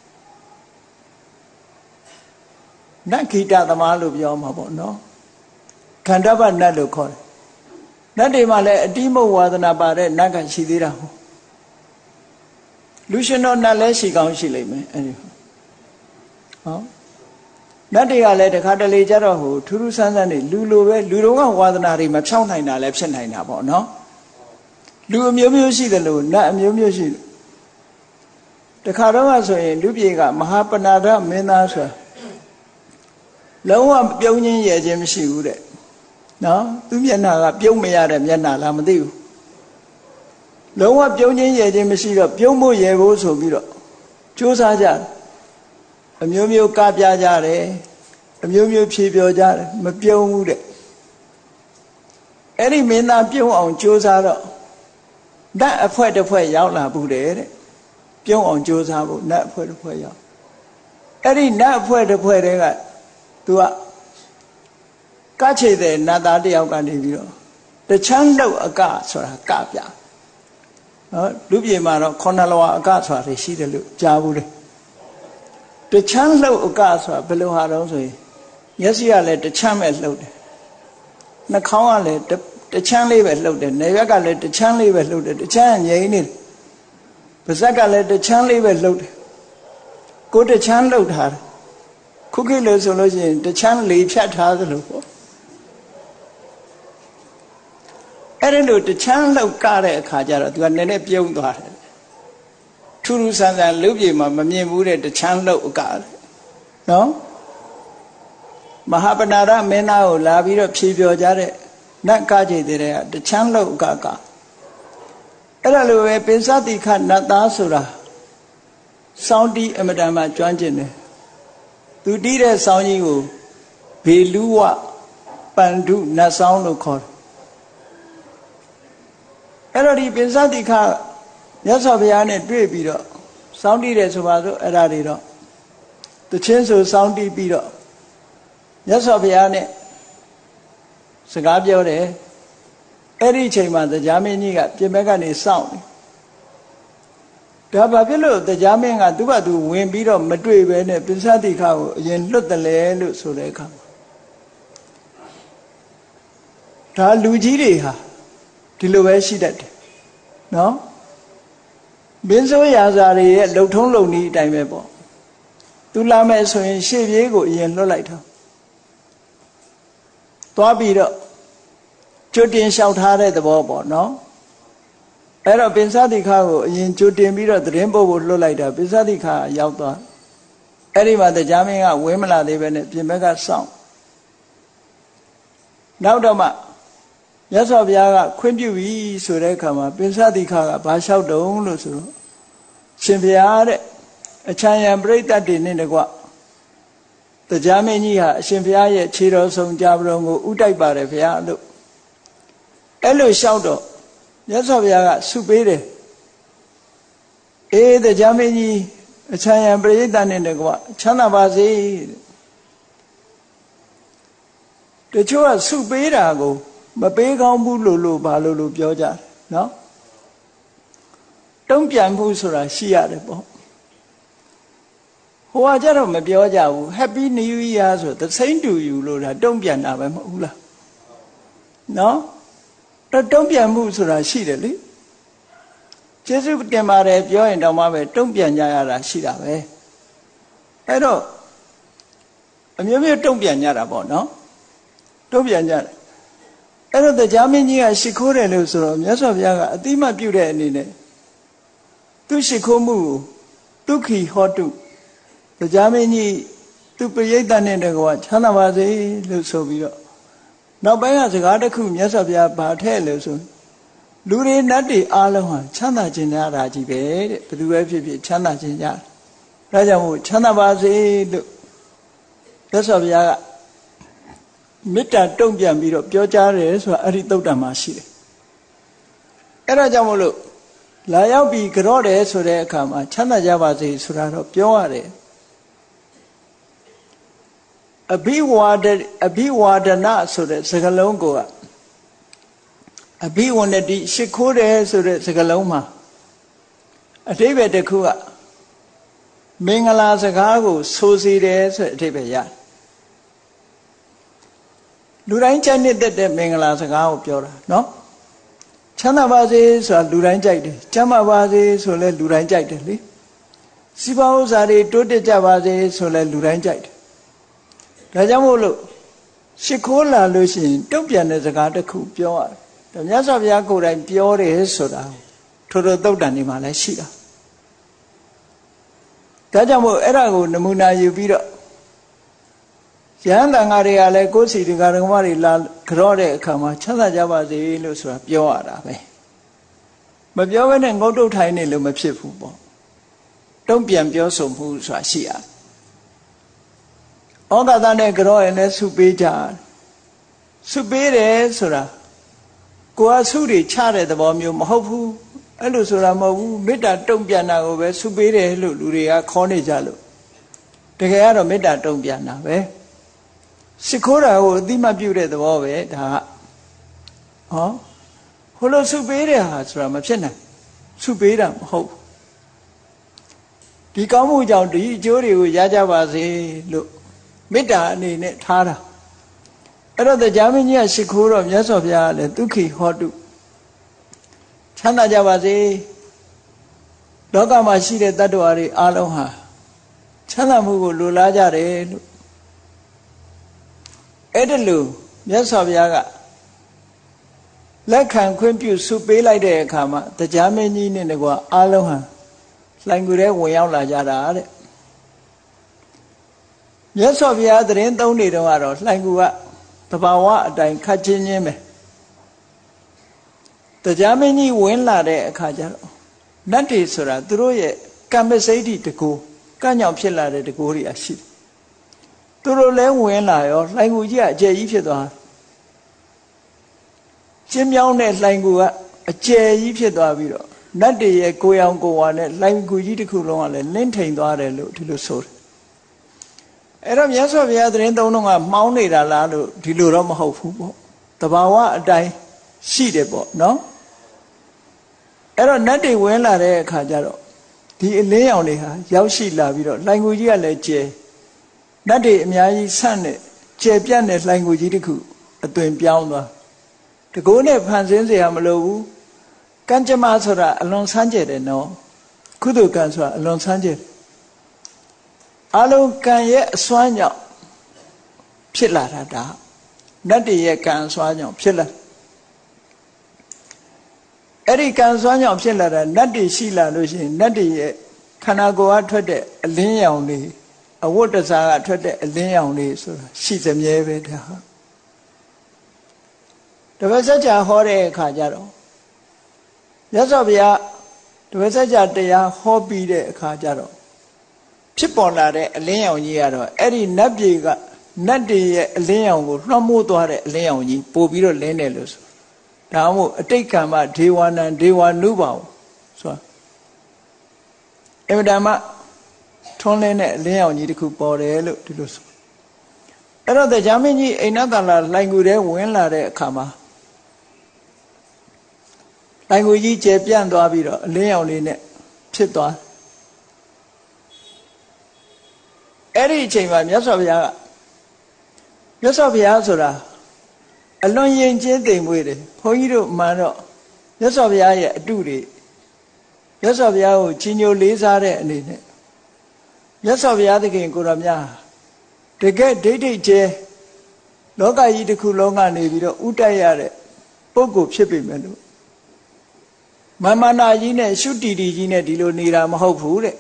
Speaker 1: နတ်ခိတသမားလို့ပြောမှာပေါ့နော်ခန္ဓာပနတ်လို့ခေါ်တယ်နတ်တွေမှာလည်းအတိမုတ်ဝါဒနာပါတဲ့နတ်ကရှိသေးတာဟုတ်လူရှင်တော်နတ်လည်းရှိကောင်းရှိလိမ့်မယ်အဲ့ဒီဟောနတ်တွေကလည်းတခါတလေကြတော့ဟိုထူးထူးဆန်းဆန်းနေလူလိုပဲလူတော်ကဝါဒနာတွေမဖြောင်းနိုင်တာလည်းဖြစ်နိုင်တာပေါ့နော်လူအမျိုးမျိုးရှိတယ်လို့နတ်အမျိုးမျိုးရှိတယ်တခါတော့ဆိုရင်လူပြေကမဟာပဏာဒမင်းသားဆိုလုံးဝပြုံးချင်းရဲ့ခြင်းမရှိဘူးတဲ့နော်သူမျက်နှာကပြုံးမရတဲ့မျက်နှာလားမသိဘူးလုံးဝပြုံးချင်းရဲ့ခြင်းမရှိတော့ပြုံးဖို့ရဖို့ဆိုပြီးတော့ကြိုးစားကြအမျိုးမျိုးကပြကြတယ်အမျိုးမျိုးဖြေပြောကြတယ်မပြုံးဘူးတဲ့အဲ့ဒီမင်းသားပြုံးအောင်ကြိုးစားတော့နတ်အဖွဲတစ်ဖွဲရောက်လာဘူးတဲ့ပြုံးအောင်ကြိုးစားဖို့နတ်အဖွဲတစ်ဖွဲရောက်အဲ့ဒီနတ်အဖွဲတစ်ဖွဲ့တွေကသူကကချေတဲ့နတ်သားတယောက်ကနေပြီးတော့တချမ်းလောက်အကဆိုတာကပြနော်လူပြေမှာတော့ခေါဏလဝါအကဆိုတာရှိတယ်လို့ကြားဘူးလေတချမ်းလောက်အကဆိုတာဘယ်လိုဟာတော့ဆိုရင်မျက်စိကလည်းတချမ်းပဲလှုပ်တယ်နှာခေါင်းကလည်းတချမ်းလေးပဲလှုပ်တယ်နေဘက်ကလည်းတချမ်းလေးပဲလှုပ်တယ်တချမ်းငြိမ်းနေတယ်ပါးစပ်ကလည်းတချမ်းလေးပဲလှုပ်တယ်ကိုယ်တချမ်းလှုပ်ထားတယ်ခုခေတ်လို့ဆိုလို့ရှိရင်တချမ်းလေဖြတ်ထားသလိုပေါ့အဲ့ဒါလို့တချမ်းလောက်ကတဲ့အခါကျတော့သူကနည်းနည်းပြုံးသွားတယ်ထူးထူးဆန်းဆန်းလူပြေမှာမမြင်ဘူးတဲ့တချမ်းလောက်အကနော်မဟာပဏာဒမင်းသားကိုလာပြီးတော့ဖြေပြောကြတဲ့နတ်ကကြိတ်တဲ့ကတချမ်းလောက်အကကအဲ့ဒါလိုပဲပင်စတိခနတ်သားဆိုတာစောင်းတီးအမတန်မှကျွမ်းကျင်တယ်သူတီးတဲ့စောင်းကြီးကိုဘေလူဝပန္ဓုနတ်စောင်းလို့ခေါ်တယ်အဲ့တော့ဒီပင်စတိခမြတ်စွာဘုရားနဲ့တွေ့ပြီးတော့စောင်းတီးတယ်ဆိုပါစို့အဲ့ဒါတွေတော့တချင်းဆိုစောင်းတီးပြီးတော့မြတ်စွာဘုရားနဲ့စကားပြောတယ်အဲ့ဒီအချိန်မှာတရားမင်းကြီးကပြင်ဘက်ကနေစောင့်တယ်ဒါဘာဖြစ်လို့တရားမင်းကသူ့ဘာသူဝင်ပြီးတော့မတွေ့ပဲနဲ့ပင်စတိခကိုအရင်လွတ်တယ်လေလို့ဆိုတဲ့အခါမှာဒါလူကြီးတွေဟာဒီလိုပဲရှိတတ်တယ်နော်မင်းစိုးရာဇာတွေရဲ့လှုပ်ထုံးလုံနည်းအတိုင်းပဲပေါ့သူလာမဲ့ဆိုရင်ရှေ့ပြေးကိုအရင်လွတ်လိုက်တာသွားပြီးတော့ကျွတ်တင်လျှောက်ထားတဲ့သဘောပေါ့နော်အဲ့တော့ပင်စတိခကိုအရင်ကျွတ်တင်ပြီးတော့သတင်းပို့ဖို့လွတ်လိုက်တာပင်စတိခရောက်သွားအဲ့ဒီမှာတရားမင်းကဝင်းမလာသေးပဲနဲ့ပြင်ဘက်ကစောင့်နောက်တော့မှမြတ်စွာဘုရားကခွင့်ပြုပြီဆိုတဲ့အခါမှာပင်စတိခကဘာလျှောက်တုံးလို့ဆိုတော့ရှင်ဘုရားတဲ့အချမ်းရံပြိတ္တတွေနဲ့တကွတရားမင်းကြီးဟာအရှင်ဘုရားရဲ့ခြေတော်ဆုံးကြပတော်ကိုဥတိုက်ပါတယ်ဘုရားလို့အဲ့လိုလျှောက်တော့မြတ်စွာဘုရားကဆုပေးတယ်အေးတရားမင်းကြီးအချမ်းရံပြိတ္တနဲ့တကွချမ်းသာပါစေတချို့ကဆုပေးတာကိုမပေးကောင်းဘူးလို့လို့ဘာလို့လို့ပြောကြတယ်နော်တုံ့ပြန်မှုဆိုတာရှိရတယ်ပေါ့ဟိုကကြတော့မပြောကြဘူး Happy New Year ဆို the same to you လို့ဒါတုံ့ပြန်တာပဲမဟုတ်ဘူးလားနော်တော့တုံ့ပြန်မှုဆိုတာရှိတယ်လေကျေးဇူးတင်ပါတယ်ပြောရင်တောင်မှပဲတုံ့ပြန်ကြရတာရှိတာပဲအဲ့တော့အမျိုးမျိုးတုံ့ပြန်ကြတာပေါ့နော်တုံ့ပြန်ကြတယ်အဲ့တော့တရားမင်းကြီးကရှ िख ိုးတယ်လို့ဆိုတော့မြတ်စွာဘုရားကအတိမပြုတဲ့အနေနဲ့သူရှ िख ိုးမှုကိုဒုက္ခိဟောတုတရားမင်းကြီးသူပရိသတ်နဲ့တကွာချမ်းသာပါစေလို့ဆိုပြီးတော့နောက်ပိုင်းကစကားတစ်ခုမြတ်စွာဘုရားဗာထဲ့လို့ဆိုလူတွေနတ်တွေအားလုံးဟာချမ်းသာခြင်းရတာကြီးပဲတဲ့ဘယ်သူပဲဖြစ်ဖြစ်ချမ်းသာခြင်းရတယ်ဒါကြောင့်မို့ချမ်းသာပါစေလို့မြတ်စွာဘုရားကမေတ္တာတုံ့ပြန်ပြီးတော့ပြောကြားတယ်ဆိုတာအဲ့ဒီသုတ်တံမှာရှိတယ်အဲ့ဒါကြောင့်မို့လို့လာရောက်ပြီးကြော့တယ်ဆိုတဲ့အခါမှာချမ်းသာကြပါစေဆိုတာတော့ပြောရတယ်အဘိဝါဒအဘိဝါဒနာဆိုတဲ့စကားလုံးကိုအဘိဝန္တတိရှိခိုးတယ်ဆိုတဲ့စကားလုံးမှာအဓိပ္ပာယ်တစ်ခုကမင်္ဂလာစကားကိုဆိုစီတယ်ဆိုတဲ့အဓိပ္ပာယ်ရတယ်လူတိုင်းကြိုက်တဲ့မင်္ဂလာစကားကိုပြောတာနော်ချမ်းသာပါစေဆိုတာလူတိုင်းကြိုက်တယ်ကျမ်းမာပါစေဆိုလဲလူတိုင်းကြိုက်တယ်လေစီးပွားဥစ္စာတွေတိုးတက်ကြပါစေဆိုလဲလူတိုင်းကြိုက်တယ်ဒါကြောင့်မို့လို့ရှ िख ိုးလာလို့ရှိရင်တုံ့ပြန်တဲ့စကားတစ်ခုပြောရတယ်မြတ်စွာဘုရားကိုယ်တိုင်ပြောတယ်ဆိုတာထိုထိုသုတ်တန်ဒီမှာလည်းရှိတာဒါကြောင့်မို့အဲ့ဒါကိုနမူနာယူပြီးတော့ယဟန်တန်ဃာတွေကလည်းကိုယ်စီတရားဓမ္မတွေလာကြော့တဲ့အခါမှာချမ်းသာကြပါစေလို့ဆိုတာပြောရတာပဲမပြောဘဲနဲ့ငုတ်တုတ်ထိုင်နေလို့မဖြစ်ဘူးပေါ့တုံ့ပြန်ပြောဆိုမှုဆိုတာရှိရတယ်ဩဃာတနဲ့ကြော့ရင်လည်းဆုပေးကြဆုပေးတယ်ဆိုတာကိုယ်ကဆုတွေချတဲ့သဘောမျိုးမဟုတ်ဘူးအဲ့လိုဆိုတာမဟုတ်ဘူးမေတ္တာတုံ့ပြန်တာကိုပဲဆုပေးတယ်လို့လူတွေကခေါ်နေကြလို့တကယ်ကတော့မေတ္တာတုံ့ပြန်တာပဲရှ िख ိုးတာကိုအတိမပြုတဲ့သဘောပဲဒါကဟောဟိုလိုဆုပေးတဲ့ဟာဆိုတာမဖြစ်နိုင်ဆုပေးတာမဟုတ်ဒီကောင်းမှုကြောင့်ဒီအကျိုးတွေကိုရကြပါစေလို့မေတ္တာအနေနဲ့ထားတာအဲ့တော့တရားမင်းကြီးကရှ िख ိုးတော့မြတ်စွာဘုရားကလည်းဒုက္ခိဟောတုချမ်းသာကြပါစေလောကမှာရှိတဲ့တ attva တွေအားလုံးဟာချမ်းသာမှုကိုလိုလားကြတယ်လို့အဲ့ဒါလို့မြတ်စွာဘုရားကလက်ခံခွင့်ပြုဆုပေးလိုက်တဲ့အခါမှာတရားမင်းကြီးနဲ့တကွာအားလုံးဟာလှိုင်ကူထဲဝင်ရောက်လာကြတာတဲ့မြတ်စွာဘုရားသတင်းသုံးနေတော့ကတော့လှိုင်ကူကတဘာဝအတိုင်းခတ်ချင်းချင်းပဲတရားမင်းကြီးဝင်လာတဲ့အခါကျတော့နတ်တွေဆိုတာသူတို့ရဲ့ကမ္မစိတ်တကူကညောင်ဖြစ်လာတဲ့တကူတွေအရှိသူတို့လည်းဝင်လာရောလှိုင်ကူကြီးကအကျယ်ကြီးဖြစ်သွားကျင်းမြောင်းတဲ့လှိုင်ကူကအကျယ်ကြီးဖြစ်သွားပြီးတော့နတ်တွေရဲ့ကိုယ်အောင်ကိုယ်ဝါနဲ့လှိုင်ကူကြီးတစ်ခုလုံးကလည်းလင်းထိန်သွားတယ်လို့ဒီလိုဆိုတယ်အဲ့တော့မြတ်စွာဘုရားသတင်းသုံးတော့ကမှောင်းနေတာလားလို့ဒီလိုတော့မဟုတ်ဘူးပေါ့တဘာဝအတိုင်းရှိတယ်ပေါ့နော်အဲ့တော့နတ်တွေဝင်လာတဲ့အခါကျတော့ဒီအလင်းရောင်တွေဟာရောက်ရှိလာပြီးတော့လှိုင်ကူကြီးကလည်းကျယ်နတ်တွေအများကြီးဆန့်တဲ့ကျယ်ပြန့်တဲ့လှိုင်ကူကြီးတစ်ခုအသွင်ပြောင်းသွားတကိုးနဲ့ဖန်ဆင်းเสียမလို့ဘူးကံကြမ္မာဆိုတာအလွန်ဆန်းကျယ်တယ်နော်ကုသိုလ်ကံဆိုတာအလွန်ဆန်းကျယ်အလုံးကံရဲ့အစွမ်းကြောင့်ဖြစ်လာတာဒါနတ်တွေရဲ့ကံအစွမ်းကြောင့်ဖြစ်လာအဲ့ဒီကံစွမ်းကြောင့်ဖြစ်လာတာနတ်တွေရှိလာလို့ရှိရင်နတ်တွေရဲ့ခန္ဓာကိုယ်ကထွက်တဲ့အလင်းရောင်တွေအဝတ်တစားကထွက်တဲ့အလင်းရောင်တွေဆိုတာရှိသမြဲပဲဒါဟာတပည့်စัจ जा ဟောတဲ့အခါကျတော့မြတ်စွာဘုရားတပည့်စัจ जा တရားဟောပြီးတဲ့အခါကျတော့ဖြစ်ပေါ်လာတဲ့အလင်းရောင်ကြီးကတော့အဲ့ဒီနတ်ပြည်ကနတ်တွေရဲ့အလင်းရောင်ကိုလွှမ်းမိုးသွားတဲ့အလင်းရောင်ကြီးပို့ပြီးတော့လင်းတယ်လို့ဆိုဒါမှမဟုတ်အတိတ်ကံမဒေဝနံဒေဝနုဘောင်ဆိုတာအမှန်တမ်းထွန်းလင်းတဲ့အလင်းရောင်ကြီးတစ်ခုပေါ်တယ်လို့ဒီလိုဆိုအဲ့တော့တရားမင်းကြီးအိန္ဒသလာလှိုင်ကူထဲဝင်လာတဲ့အခါမှာလှိုင်ကူကြီးကျယ်ပြန့်သွားပြီးတော့အလင်းရောင်လေးနဲ့ဖြစ်သွားအဲ့ဒီအချိန်မှာမြတ်စွာဘုရားကမြတ်စွာဘုရားဆိုတာအလွန်ယဉ်ကျေးသိမ်မွေ့တယ်ဘုန်းကြီးတို့မှန်တော့မြတ်စွာဘုရားရဲ့အတုတွေမြတ်စွာဘုရားကိုချီးညိုလေးစားတဲ့အနေနဲ့မြတ်စွာဘုရားသခင်ကိုတော်မြတ်တကယ်ဒိဋ္ဌိကျဲလောကကြီးတစ်ခုလုံးကနေပြီးတော့ဥတိုက်ရတဲ့ပုဂ္ဂိုလ်ဖြစ်ပေမဲ့လို့မမနာကြီးနဲ့ရှုတီတီကြီးနဲ့ဒီလိုနေတာမဟုတ်ဘူးတဲ့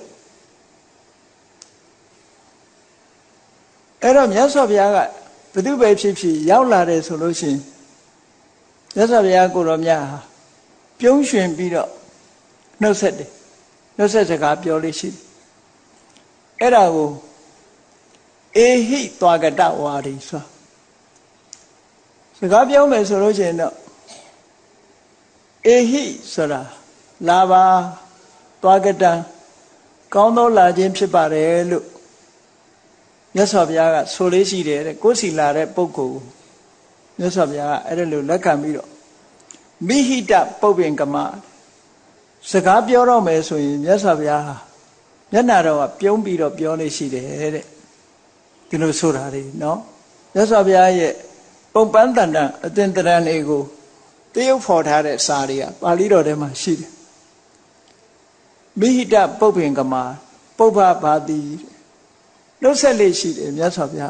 Speaker 1: အဲ့တော့မြတ်စွာဘုရားကဘယ်သူပဲဖြစ်ဖြစ်ရောက်လာတယ်ဆိုလို့ရှိရင်မြတ်စွာဘုရားကိုတော်မြတ်ဟာပြုံးရွှင်ပြီးတော့နှုတ်ဆက်တယ်နှုတ်ဆက်စကားပြောလို့ရှိတယ်အဲ့ဒါကိုအေဟိသွားကတဝါရီဆိုစကားပြောမယ်ဆိုလို့ရှိရင်တော့အေဟိဆိုတာလာပါသွားကတံကောင်းသောလာခြင်းဖြစ်ပါတယ်လို့မြတ်စွာဘုရားကဆိုလေးရှိတယ်တဲ့ကိုယ်စီလာတဲ့ပုဂ္ဂိုလ်ကိုမြတ်စွာဘုရားကအဲ့ဒါလိုလက်ခံပြီးတော့မိဟိတပုပ္ပင်ကမစကားပြောတော့မယ်ဆိုရင်မြတ်စွာဘုရားဟာမျက်နှာတော်ကပြုံးပြီးတော့ပြောနေရှိတယ်တဲ့ဒီလိုဆိုတာလေနော်မြတ်စွာဘုရားရဲ့ပုံပန်းတန်တန်အသင်္တရံလေးကိုတရုပ်ဖော်ထားတဲ့စာတွေကပါဠိတော်ထဲမှာရှိတယ်မိဟိတပုပ္ပင်ကမပုပ္ပဘာတိနှုတ်ဆက်လေးရှိတယ်မြတ်စွာဘုရား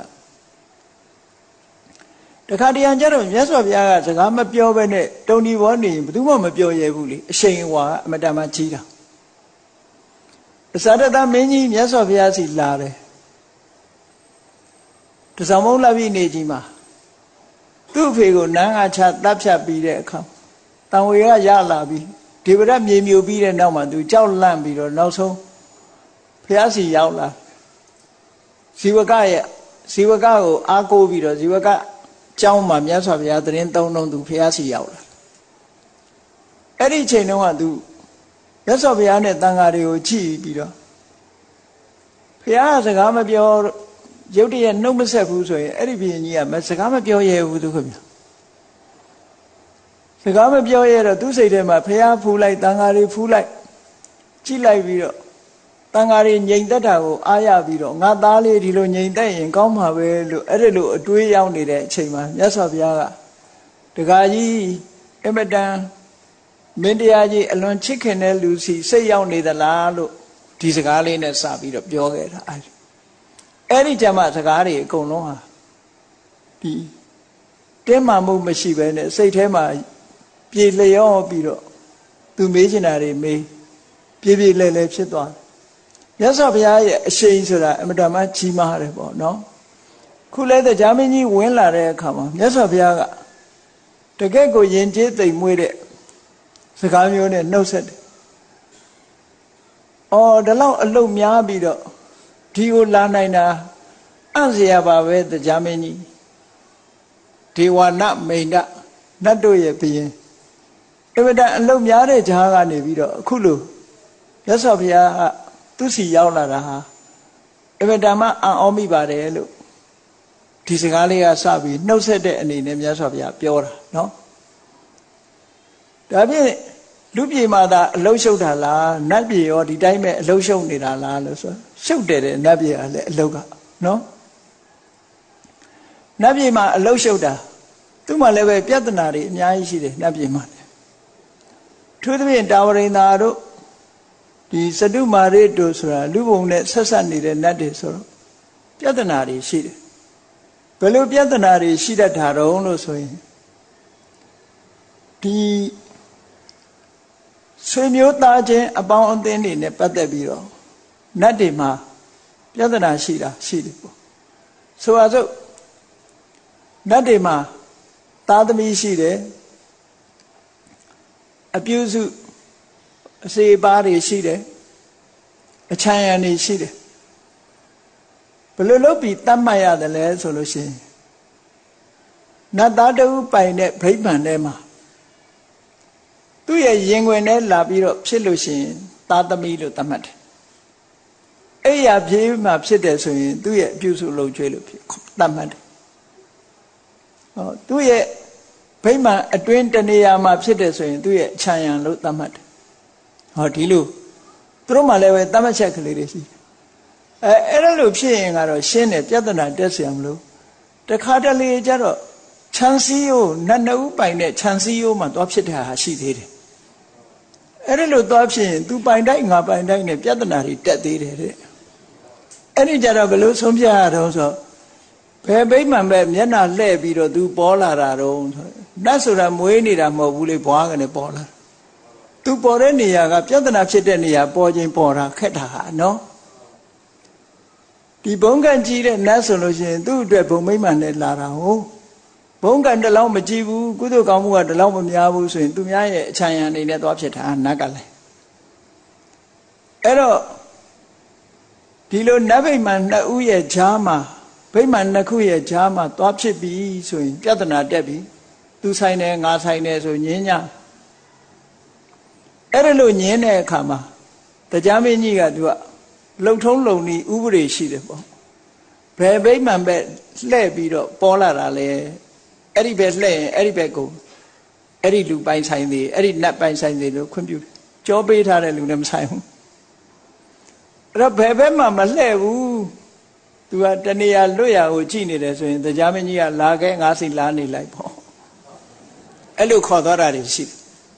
Speaker 1: တခါတရံကျတော့မြတ်စွာဘုရားကစကားမပြောဘဲနဲ့တုံဒီဘောနေရင်ဘယ်သူမှမပြောရဘူးလေအရှိန်အဝါအမတန်မှကြီးတာအစာတသမင်းကြီးမြတ်စွာဘုရားစီလာတယ်တစောင်းမုံလာပြီနေကြီးမှာသူ့အဖေကိုနန်းကချတပ်ဖြတ်ပြီးတဲ့အခါတန်ဝေကရလာပြီးဒေဝရတ်မြေမြူပြီးတဲ့နောက်မှာသူကြောက်လန့်ပြီးတော့နောက်ဆုံးဘုရားစီရောက်လာဇီဝကရဲ့ဇီဝကကိုအားကိုးပြီးတော့ဇီဝကကျောင်းမှာမြတ်စွာဘုရားသတင်းသုံးလုံးသူဘုရားစီရောက်လာအဲ့ဒီအချိန်တုန်းကသူမြတ်စွာဘုရားနဲ့တန်ဃာတွေကိုကြည့်ပြီးတော့ဘုရားကစကားမပြောရုတ်တရက်နှုတ်မဆက်ဘူးဆိုရင်အဲ့ဒီဘုရင်ကြီးကစကားမပြောရဘူးသူခင်ဗျစကားမပြောရတော့သူ့စိတ်ထဲမှာဘုရားဖူးလိုက်တန်ဃာတွေဖူးလိုက်ကြည့်လိုက်ပြီးတော့တန်ဃာတွေငြိမ်သက်တာကိုအားရပြီးတော့ငါသားလေးဒီလိုငြိမ်သက်ရင်ကောင်းမှာပဲလို့အဲ့ဒီလိုအတွေးရောက်နေတဲ့အချိန်မှာမြတ်စွာဘုရားကတခါကြီးအမတန်မင်းတရားကြီးအလွန်ချစ်ခင်တဲ့လူစီစိတ်ရောက်နေသလားလို့ဒီစကားလေးနဲ့စပြီးတော့ပြောခဲ့တာအဲ့ဒီအဲ့ဒီကြမှာစကားတွေအကုန်လုံးဟာဒီတင်းမာမှုမရှိဘဲနဲ့စိတ်ထဲမှာပြေလျော့ပြီးတော့သူမေးချင်တာတွေမေးပြေပြေလဲလဲဖြစ်သွားတယ်မြတ်စွာဘုရားရဲ့အရှိန်ဆိုတာအမတန်မှကြီးမားတယ်ပေါ့နော်ခုလဲတရားမင်းကြီးဝင်လာတဲ့အခါမှာမြတ်စွာဘုရားကတကယ့်ကိုယဉ်ကျေးသိမ်မွေ့တဲ့စကားမျိုးနဲ့နှုတ်ဆက်တယ်။အော်ဒီလောက်အလုတ်များပြီးတော့ဒီကိုလာနိုင်တာအံ့စရာပါပဲတရားမင်းကြီးဒေဝနာမိန်ဒနတ်တို့ရဲ့ဘုရင်အမတန်အလုတ်များတဲ့ဂျားကနေပြီးတော့အခုလိုမြတ်စွာဘုရားကသူစီရောက်လာတာဟာအမတန်မှအံ့ဩမိပါတယ်လို့ဒီစကားလေးကစပြီးနှုတ်ဆက်တဲ့အနေနဲ့မြတ်စွာဘုရားပြောတာနော်ဒါဖြင့်လူပြေမှာသာအလုံးရှုပ်တာလားနတ်ပြေရောဒီတိုင်းပဲအလုံးရှုပ်နေတာလားလို့ဆိုရှုပ်တယ်တဲ့နတ်ပြေကလည်းအလုံးကနော်နတ်ပြေမှာအလုံးရှုပ်တာသူ့မှာလည်းပဲပြဿနာတွေအများကြီးရှိတယ်နတ်ပြေမှာထူးသဖြင့်တာဝရိန္ဒာတို့ဒီစတုမာရိတို့ဆိုတာလူဘုံနဲ့ဆက်ဆက်နေတဲ့နတ်တွေဆိုတော့ပြဿနာတွေရှိတယ်ဘယ်လိုပြဿနာတွေရှိတတ်တာတော့လို့ဆိုရင်ဒီဆွေမျိုးသားချင်းအပေါင်းအသင်းတွေနဲ့ပတ်သက်ပြီးတော့နတ်တွေမှာပြဿနာရှိတာရှိတယ်ပေါ့ဆိုပါစို့နတ်တွေမှာသားသမီးရှိတယ်အပြုစုအစေပါတွေရှိတယ်အချမ်းရံတွေရှိတယ်ဘယ်လိုလုပ်ပြီးတတ်မှတ်ရတယ်လဲဆိုလို့ရှိရင်နတ်သားတူပိုင်တဲ့ဗိမာန်ထဲမှာသူ့ရဲ့ရင်ခွင်ထဲလာပြီးတော့ဖြစ်လို့ရှိရင်သားသမီးလို့သတ်မှတ်တယ်အဲ့ရပြေးမှဖြစ်တယ်ဆိုရင်သူ့ရဲ့အပြုစုလုပ်ကျွေးလို့ဖြစ်သတ်မှတ်တယ်ဟောသူ့ရဲ့ဗိမာန်အတွင်းတနေရာမှာဖြစ်တယ်ဆိုရင်သူ့ရဲ့ခြံရံလို့သတ်မှတ်တယ်ဟောဒီလိုသူတို့မှလည်းပဲသတ်မှတ်ချက်ကလေးတွေရှိအဲအဲ့ဒါလို့ဖြစ်ရင်ကတော့ရှင်းတယ်ပြဿနာတက်เสียမလို့တခါတလေကျတော့ခြံစည်းရိုးနတ်နှုတ်ပိုင်တဲ့ခြံစည်းရိုးမှာသွားဖြစ်တာဟာရှိသေးတယ်အဲ့ဒါလို့သွားဖြစ်ရင် तू ပိုင်တိုက်ငါပိုင်တိုက်နဲ့ပြဿနာတွေတက်သေးတယ်တဲ့အဲ့ဒီကြတော့ဘယ်လိုဆုံးဖြတ်ရတော့ဆိုဘယ်ဗိမာန်ပဲမျက်နှာလှဲ့ပြီးတော့ तू ပေါ်လာတာတော့ဆိုနတ်ဆိုတာမွေးနေတာမဟုတ်ဘူးလေဘွားကနေပေါ်လာသူပေါ်တဲ့နေရာကပြဿနာဖြစ်တဲ့နေရာပေါ်ချင်းပေါ်တာခက်တာဟာနော်ဒီဘုံကံကြီးတဲ့နတ်ဆိုလို့ရှိရင်သူ့အတွက်ဘုံမိမ့်မှန်နဲ့လာတာဟုတ်ဘုံကံတလောက်မကြည့်ဘူးကုသိုလ်ကောင်းမှုကတလောက်မများဘူးဆိုရင်သူများရဲ့အချမ်းရံနေနဲ့သွားဖြစ်တာနတ်ကလည်းအဲ့တော့ဒီလိုနတ်ဗိမာန်နှစ်ဦးရဲ့ဂျားမှာဗိမာန်နှစ်ခုရဲ့ဂျားမှာသွားဖြစ်ပြီးဆိုရင်ပြဿနာတက်ပြီးသူဆိုင်တယ်ငါဆိုင်တယ်ဆိုညင်းညအဲ့ဒါလို့ညင်းတဲ့အခါမှာတရားမင်းကြီးကသူကလှုပ်ထုံးလုံနီဥပဒေရှိတယ်ပေါ့ဘယ်ဘိမှန်ပဲလှဲ့ပြီးတော့ပေါ်လာတာလေအဲ့ဒီပဲလှဲ့ရင်အဲ့ဒီပဲကိုအဲ့ဒီလူပိုင်ဆိုင်သေးအဲ့ဒီနတ်ပိုင်ဆိုင်သေးလို့ခွင့်ပြုကြောပေးထားတဲ့လူနဲ့မဆိုင်ဘူးအဲ့တော့ဘယ်ဘက်မှမလှဲ့ဘူးသူကတနေရာလွတ်ရာကိုကြည့်နေတယ်ဆိုရင်တရားမင်းကြီးကလာခဲ့ငါးစီလာနေလိုက်ပေါ့အဲ့လိုခေါ်သွားတာတွေရှိတယ်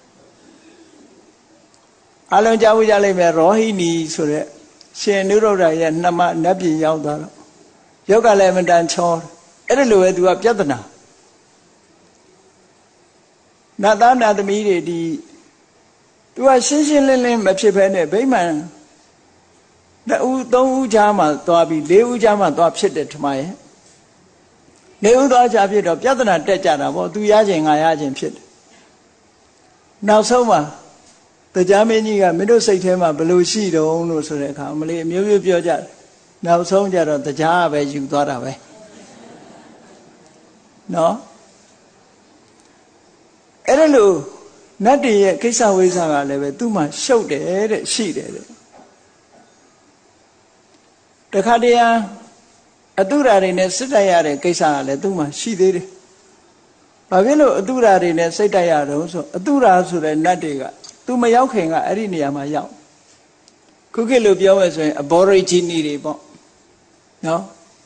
Speaker 1: အလုံးကြားဖို့ကြလိမ့်မယ်ရောဟိနီဆိုတဲ့ရှင်နုရုဒ္ဓရဲ့နှမနတ်ပြည်ရောက်သွားတော့ယောက်ကလည်းမတန်ချောအဲ့ဒါလိုပဲသူကပြဿနာနတ်သားနတ်သမီးတွေဒီသူကရှင်းရှင်းလင်းလင်းမဖြစ်ဘဲနဲ့ဗိမာန်နှစ်ဦးသုံးဦးကြားမှာသွားပြီးလေးဦးကြားမှာသွားဖြစ်တယ်ထမရဲ့လေးဦးသွားကြားဖြစ်တော့ပြဿနာတက်ကြတာပေါ့သူရခြင်းငါရခြင်းဖြစ်တယ်နောက်ဆုံးမှာတရားမင်းကြီးကမင်းတို့စိတ်ထဲမှာဘယ်လိုရှိတုံးလို့ဆိုတဲ့အခါမလေးအမျိုးမျိုးပြောကြတယ်နောက်ဆုံးကြတော့တရားပဲယူသွားတာပဲနော်အဲ့ဒါလို့နတ်တွေရဲ့ကိစ္စဝိစ္စကလည်းပဲသူ့မှာရှုပ်တယ်တဲ့ရှိတယ်တဲ့တခါတည်းအတုရာတွေနဲ့စိတ်တိုက်ရတဲ့ကိစ္စကလည်းသူ့မှာရှိသေးတယ်ဘာဖြစ်လို့အတုရာတွေနဲ့စိတ်တိုက်ရတော့ဆိုအတုရာဆိုတဲ့နတ်တွေကသူမရောက်ခင်ကအဲ့ဒီနေရာမှာရောက်ခုခေတ်လိုပြောမယ်ဆိုရင် aborigine တွေပေါ့နော်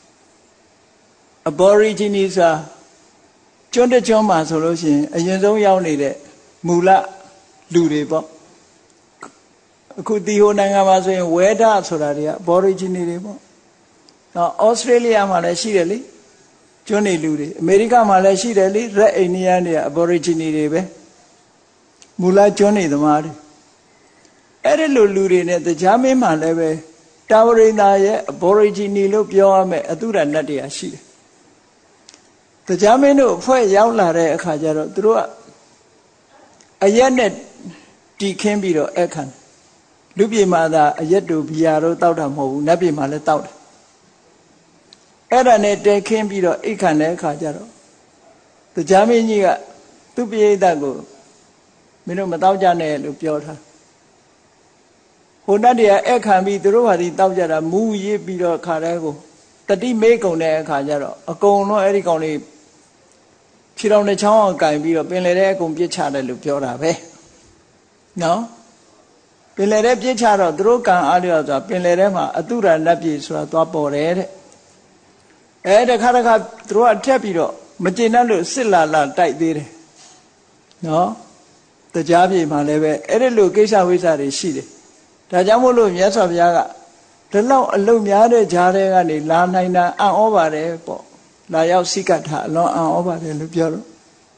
Speaker 1: aborigine ဆိုတာကျွန်းတကျွန်းမှာဆိုလို့ရှိရင်အရင်ဆုံးရောက်နေတဲ့မူလလူတွေပေါ့အခုဒီဟိုနိုင်ငံမှာဆိုရင်ဝဲဒဆိုတာတွေက aborigine တွေပေါ့နော်ဩစတြေးလျမှာလည်းရှိတယ်လေကျွန်းနေလူတွေအမေရိကမှာလည်းရှိတယ်လေ red Indian တွေက aborigine တွေပဲမူလကျွန်းနေသမားတွေအဲ့ဒီလိုလူတွေနဲ့တရားမင်းမှလည်းပဲတာဝရိန္ဒာရဲ့ aborigine လို့ပြောရမယ်အတုရနတ်တွေကရှိတယ်တရားမင်းတို့အဖွဲ့ရောက်လာတဲ့အခါကျတော့သူတို့ကအရက်နဲ့တီခင်းပြီးတော့အခန့်လူပြေမှာသာအရက်တို့ဘီယာတို့တောက်တာမဟုတ်ဘူးနတ်ပြေမှာလည်းတောက်တယ်အဲ့ဒါနဲ့တဲခင်းပြီးတော့အိတ်ခန့်တဲ့အခါကျတော့တရားမင်းကြီးကသူ့ပိဋကကိုမင်းတို့မတောက်ကြနဲ့လို့ပြောထားဟိုနတ်တွေကအခန့်ပြီးသူတို့ဟာဒီတောက်ကြတာမူရစ်ပြီးတော့ခါတဲ့ကိုတတိမေးကုန်တဲ့အခါကျတော့အကုန်လုံးအဲ့ဒီကောင်လေးခြေတော်နဲ့ချောင်းအောင်ကင်ပြီးတော့ပင်လေတဲ့အကုန်ပြစ်ချတယ်လို့ပြောတာပဲနော်ပင်လေတဲ့ပြစ်ချတော့သူတို့ကံအားလျော်ဆိုတာပင်လေတဲ့မှာအတုရနတ်ပြည်ဆိုတာသွားပေါ်တယ်တဲ့အဲတခါတခါသူတို့ကထက်ပြီးတော့မကျေနပ်လို့စစ်လာလာတိုက်သေးတယ်နော်တရားပြေမှာလည်းပဲအဲ့ဒီလိုကိစ္စဝိစ္စတွေရှိတယ်ဒါကြောင့်မို့လို့မြတ်စွာဘုရားကဒီလောက်အလုံးများတဲ့ဂျားတွေကနေလာနိုင်တာအံ့ဩပါတယ်ပေါ့လာရောက်စိကတ်ထားအလွန်အံ့ဩပါတယ်လို့ပြောတော့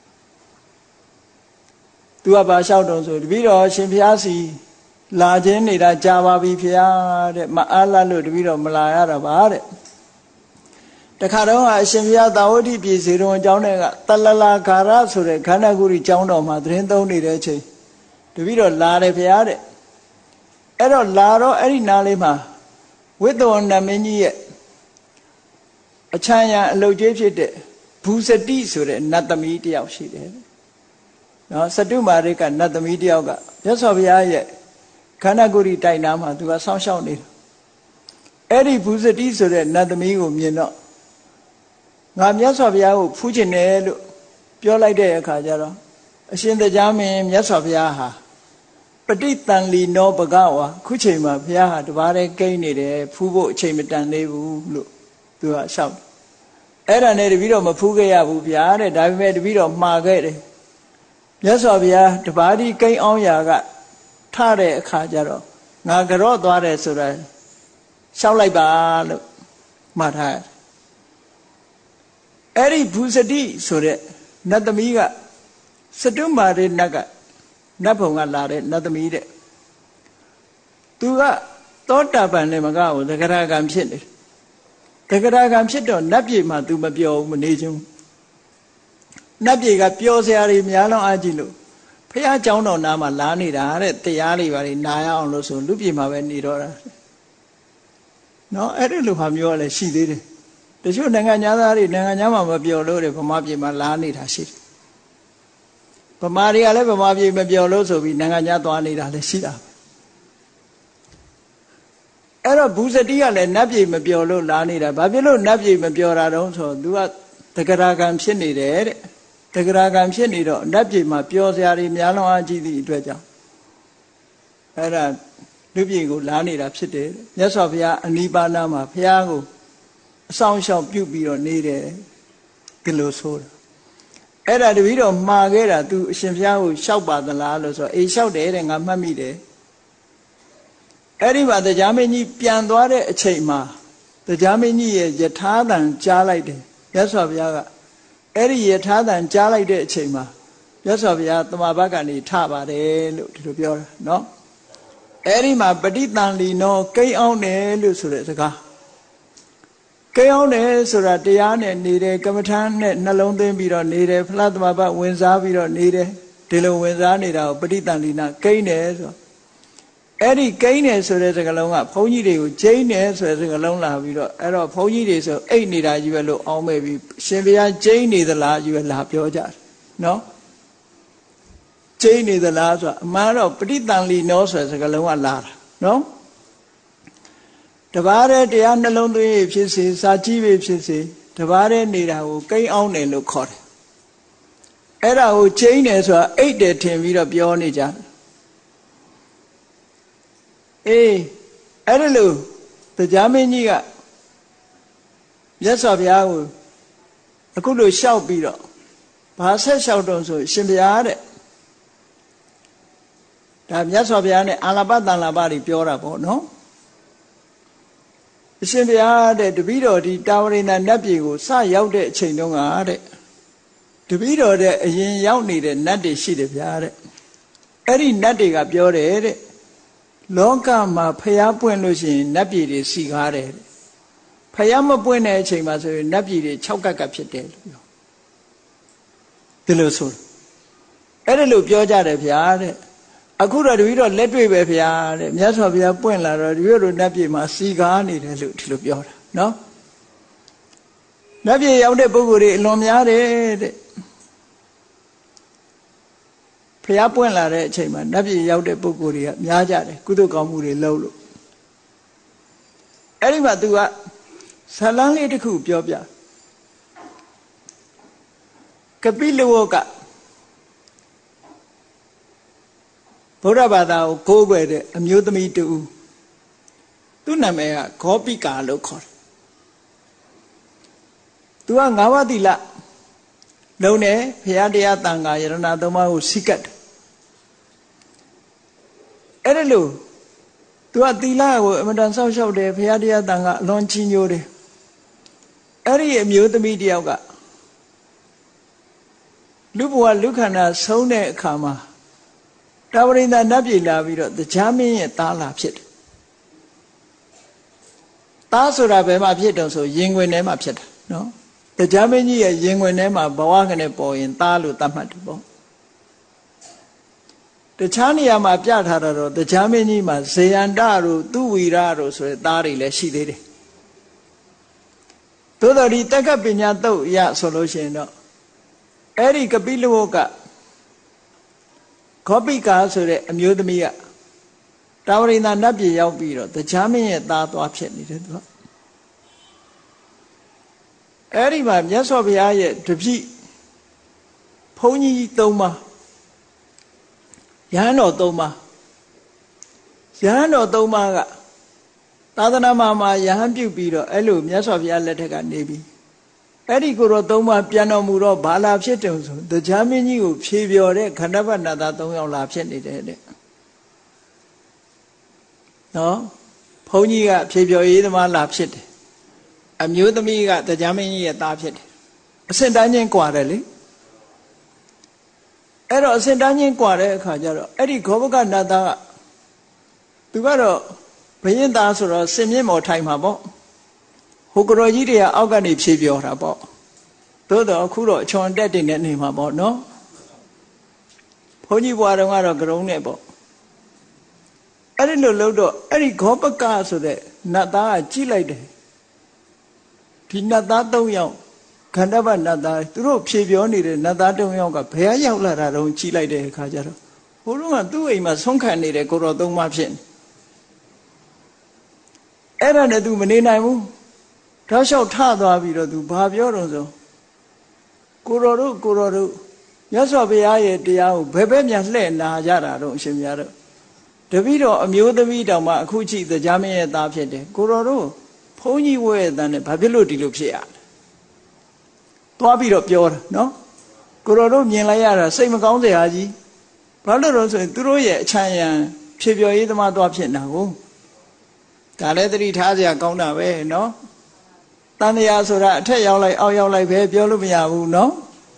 Speaker 1: သူကဘာလျှောက်တော့ဆိုတပည့်တော်ရှင်ဘုရားစီလာခြင်းနေတာကြာပါပြီဘုရားတဲ့မအားလလို့တပည့်တော်မလာရတာပါတဲ့တခါတော့အရှင်ဘုရားသာဝတိပြည်စေတော်အကြောင်းတွေကတလလာခါရဆိုတဲ့ခန္ဓာကိုယ်ကြီးကျောင်းတော်မှာသတင်းသုံးနေတဲ့အချိန်တပည့်တော်လာတယ်ဘုရားတဲ့အဲ့တော့လာတော့အဲ့ဒီနားလေးမှာဝိသောနမင်းကြီးရဲ့အချမ်းရအလုတ်ကျွေးဖြစ်တဲ့ဘူစတိဆိုတဲ့နတ်သမီးတယောက်ရှိတယ်နော်စတုမာရိကနတ်သမီးတယောက်ကမြတ်စွာဘုရားရဲ့ခန္ဓာကိုယ်ကြီးတိုင်နာမှာသူကဆောင်းရှောက်နေတာအဲ့ဒီဘူစတိဆိုတဲ့နတ်သမီးကိုမြင်တော့ငါမြတ်စွာဘုရားကိုဖူးချင်တယ်လို့ပြောလိုက်တဲ့အခါကျတော့အရှင်တရားမင်းမြတ်စွာဘုရားဟာပဋိသန္လီနောဘဂဝါခုချိန်မှာဘုရားဟာတပါးတည်းကိန်းနေတယ်ဖူးဖို့အချိန်မတန်သေးဘူးလို့သူကလျှောက်အဲ့ဒါနဲ့တပည့်တော်မဖူးခဲ့ရဘူးဗျာတဲ့ဒါပေမဲ့တပည့်တော်မှားခဲ့တယ်မြတ်စွာဘုရားတပါးတည်းကိန်းအောင်ရာကထတဲ့အခါကျတော့ငါကြော့သွားတယ်ဆိုတာလျှောက်လိုက်ပါလို့မှားထားအဲ့ဒီဘူစတိဆိုတဲ့နတ်သမီးကစတုမာရိနတ်ကနတ်ဘုံကလာတဲ့နတ်သမီးတဲ့သူကသောတာပန်နဲ့မကဘူးသဂရကံဖြစ်နေတယ်သဂရကံဖြစ်တော့နတ်ပြည်မှာ तू မပြောဘူးမနေချင်းနတ်ပြည်ကပျော်စရာတွေများလုံးအားကြည့်လို့ဖះเจ้าတော်နာမှာလာနေတာတဲ့တရားတွေပါလေနာရအောင်လို့ဆိုလူပြည်မှာပဲနေတော့တာနော်အဲ့ဒီလိုဟာမျိုးကလည်းရှိသေးတယ်တချို့နိုင်ငံသားတွေနိုင်ငံသားမှာမပြောလို့တယ်ဗမာပြည်မှာလာနေတာရှိတယ်ဗမာတွေကလည်းဗမာပြည်မပြောလို့ဆိုပြီးနိုင်ငံသားသွားနေတာလည်းရှိတာအဲ့တော့ဘူးစတိကလည်းနတ်ပြည်မပြောလို့လာနေတာဘာဖြစ်လို့နတ်ပြည်မပြောတာတုံးဆိုသူကတဂရကံဖြစ်နေတယ်တဲ့တဂရကံဖြစ်နေတော့နတ်ပြည်မှာပြောစရာတွေများလွန်အားကြီးသည့်အတွက်ကြောင့်အဲ့ဒါလူပြည်ကိုလာနေတာဖြစ်တယ်မြတ်စွာဘုရားအနိဗ္ဗာန်မှာဘုရားကိုအဆောင်ရှောက်ပြုပြီးတော့နေတယ်ဒီလိုဆိုတာအဲ့ဒါတပည့်တော်မှားခဲ့တာ तू အရှင်ဘုရားကိုလျှောက်ပါသလားလို့ဆိုအေးလျှောက်တယ်တဲ့ငါမှတ်မိတယ်အဲ့ဒီမှာတရားမင်းကြီးပြန်သွားတဲ့အချိန်မှာတရားမင်းကြီးရဲ့ယထာသံကြားလိုက်တယ်မြတ်စွာဘုရားကအဲ့ဒီယထာသံကြားလိုက်တဲ့အချိန်မှာမြတ်စွာဘုရားသမဘကနေထပါတယ်လို့ဒီလိုပြောတာနော်အဲ့ဒီမှာပဋိသန္ဓီနောကိန်းအောင်တယ်လို့ဆိုတဲ့စကားကိန်းအောင်တယ်ဆိုတာတရားနဲ့နေတယ်ကမ္မထာနဲ့နှလုံးသွင်းပြီးတော့နေတယ်ဖလားသမဘဝင်စားပြီးတော့နေတယ်ဒီလိုဝင်စားနေတာကိုပဋိသန္ဓီနာကိန်းတယ်ဆိုအဲ့ဒီကိန်းတယ်ဆိုတဲ့စကားလုံးကဘုန်းကြီးတွေကိုကျိန်းတယ်ဆိုတဲ့စကားလုံးလာပြီးတော့အဲ့တော့ဘုန်းကြီးတွေဆိုအိတ်နေတာကြီးပဲလို့အောင်းမဲ့ပြီးရှင်ဘုရားကျိန်းနေသလားကြီးပဲလာပြောကြတယ်နော်ကျိန်းနေသလားဆိုတာအမှန်တော့ပဋိသန္ဓီနောဆိုတဲ့စကားလုံးကလာတာနော်တပါးတဲ့တရားနှလုံးသွင်းဖြစ်စေစာကြည့်ဖြစ်စေတပါးတဲ့နေတာကိုကိန်းအောင်တယ်လို့ခေါ်တယ်အဲ့ဒါကိုကျိန်းတယ်ဆိုတာအိတ်တယ်ထင်ပြီးတော့ပြောနေကြအေးအဲ့ဒါလို့တရားမင်းကြီးကမြတ်စွာဘုရားကိုအခုလိုလျှောက်ပြီးတော့ဘာဆက်လျှောက်တော့ဆိုရှင်ဘုရားတဲ့ဒါမြတ်စွာဘုရားနဲ့အာလပတန်လာပတွေပြောတာပေါ့နော်အရှင်ဘုရားတဲ့တပည့်တော်ဒီတာဝရိန္ဒနတ်ပြည်ကိုစရောက်တဲ့အချိန်တုန်းကတဲ့တပည့်တော်တဲ့အရင်ရောက်နေတဲ့နတ်တွေရှိတယ်ဗျာတဲ့အဲ့ဒီနတ်တွေကပြောတယ်တဲ့လောကမှာဖျားပွင့်လို့ရှိရင်နတ်ပြည်တွေစီကားတယ်ဖျားမပွင့်တဲ့အချိန်မှာဆိုရင်နတ်ပြည်တွေ၆ကက်ကပ်ဖြစ်တယ်လို့ပြောဒီလိုဆိုအဲ့ဒါလို့ပြောကြတယ်ဗျာတဲ့အခုတော့တပည့်တော်လက်တွေ့ပဲဗျာတဲ့မြတ်စွာဘုရားပွင့်လာတော့တပည့်တော်နတ်ပြည်မှာစီကားနေတယ်လို့ဒီလိုပြောတာနော်နတ်ပြည်ရောက်တဲ့ပုဂ္ဂိုလ်တွေအလွန်များတယ်တဲ့ဖျားပွင့်လာတဲ့အချိန်မှာနတ်ပြည်ရောက်တဲ့ပုဂ္ဂိုလ်တွေကများကြတယ်ကုသိုလ်ကောင်းမှုတွေလုပ်လို့အဲ့ဒီမှာ तू ကဇလန်းလေးတစ်ခုပြောပြကပိလဝကဗုဒ္ဓဘာသာကိုကိုးကွယ်တဲ့အမျိုးသမီးတူသူ့နာမည်ကဂောပိကာလို့ခေါ်တယ်။ तू ကငါးပါးသီလလုံးနဲ့ဘုရားတရားတန်ခါယရဏသုံးပါးကိုစိကတ်တယ်။အဲ့ဒါလို့ तू ကသီလကိုအမတန်စောင့်ရှောက်တယ်ဘုရားတရားတန်ခါအလွန်ကြီးညိုတယ်။အဲ့ဒီအမျိုးသမီးတယောက်ကလူဘဝလူခန္ဓာဆုံးတဲ့အခါမှာတာဝရိန္ဒနတ်ပြည်လာပြီးတော့တရားမင်းရဲ့သားလာဖြစ်တယ်။သားဆိုတာဘယ်မှာဖြစ်တော့ဆိုရင်ခွင်ထဲမှာဖြစ်တာနော်။တရားမင်းကြီးရဲ့ရင်ခွင်ထဲမှာဘဝကနေပေါ်ရင်သားလို့သတ်မှတ်တယ်ပေါ့။တခြားနေရာမှာပြထားတာတော့တရားမင်းကြီးမှာဇေယန္တတို့သူဝီရတို့ဆိုတဲ့သားတွေလည်းရှိသေးတယ်။သို့တော်ဒီတက္ကပညာတုတ်ရဆိုလို့ရှိရင်တော့အဲ့ဒီကပိလဝကခောပိကာဆိုတဲ့အမျိုးသမီးကတာဝရိန္ဒနတ်ပြည်ရောက်ပြီးတော့တရားမင်းရဲ့သားသွားဖြစ်နေတယ်သူကအဲ့ဒီမှာမြတ်စွာဘုရားရဲ့တပည့်ဘုန်းကြီးသုံးပါးရဟန်းတော်သုံးပါးရဟန်းတော်သုံးပါးကသာသနာမှာမှာရဟန်းပြုပြီးတော့အဲ့လိုမြတ်စွာဘုရားလက်ထက်ကနေပြီးအဲ့ဒီကိုတော့သုံးပါးပြန်တော်မူတော့ဘာလာဖြစ်တယ်ဆိုတရားမင်းကြီးကိုဖြေပြောတဲ့ခန္ဓာပဏ္ဏတာသုံးယောက်လာဖြစ်နေတယ်တဲ့နော်ဘုန်းကြီးကဖြေပြောရေးသမားလာဖြစ်တယ်အမျိုးသမီးကတရားမင်းကြီးရဲ့သားဖြစ်တယ်အစင်တန်းချင်းကွာတယ်လေအဲ့တော့အစင်တန်းချင်းကွာတဲ့အခါကျတော့အဲ့ဒီဂောဘကနတ်သားကသူကတော့ဘယင်းသားဆိုတော့စင်မြင့်မော်ထိုင်မှာပေါ့ဟိုကတော်ကြီးတွေကအောက်ကနေဖြေပြောတာပေါ့သို့တော့အခုတော့အချွန်တက်တင်နေနေမှာပေါ့နော်ဘုန်းကြီးဘွားတော်ကတော့ကရုံးနဲ့ပေါ့အဲ့ဒီလိုလို့တော့အဲ့ဒီဂောပကဆိုတဲ့နတ်သားကကြည့်လိုက်တယ်ဒီနတ်သားသုံးယောက်ခန္ဓာပနတ်သားသူတို့ဖြေပြောနေတဲ့နတ်သားသုံးယောက်ကဘယ်ရောက်လာတာတော့ကြည့်လိုက်တဲ့အခါကျတော့ဟိုတော့ကသူ့အိမ်မှာဆုံးခံနေတဲ့ကိုတော်သုံးပါးဖြစ်နေအဲ့ဒါနဲ့ तू မနေနိုင်ဘူးတောက်လျှောက်ထသွားပြီးတော့ तू ဘာပြောတော့ဆိုကိုတော်တို့ကိုတော်တို့မြတ်စွာဘုရားရဲ့တရားကိုဘယ်ဘက်များလှည့်နာကြတာတော့အရှင်များတို့တပည့်တော်အမျိုးသမီးတောင်မှအခုကြည့်တရားမင်းရဲ့သားဖြစ်တယ်ကိုတော်တို့ဘုန်းကြီးဝဲရဲ့သားနဲ့ဘာဖြစ်လို့ဒီလိုဖြစ်ရလဲသွားပြီးတော့ပြောတာနော်ကိုတော်တို့မြင်လိုက်ရတာစိတ်မကောင်းစရာကြီးဘာလို့လဲဆိုရင်သူတို့ရဲ့အချမ်းရံဖြေပြောရေးသမားသွားဖြစ်နေတာကိုဒါလည်းသတိထားစရာကောင်းတာပဲနော်တန်တရားဆိုတာအထက်ရောက်လိုက်အောက်ရောက်လိုက်ပဲပြောလို့မရဘူးနော်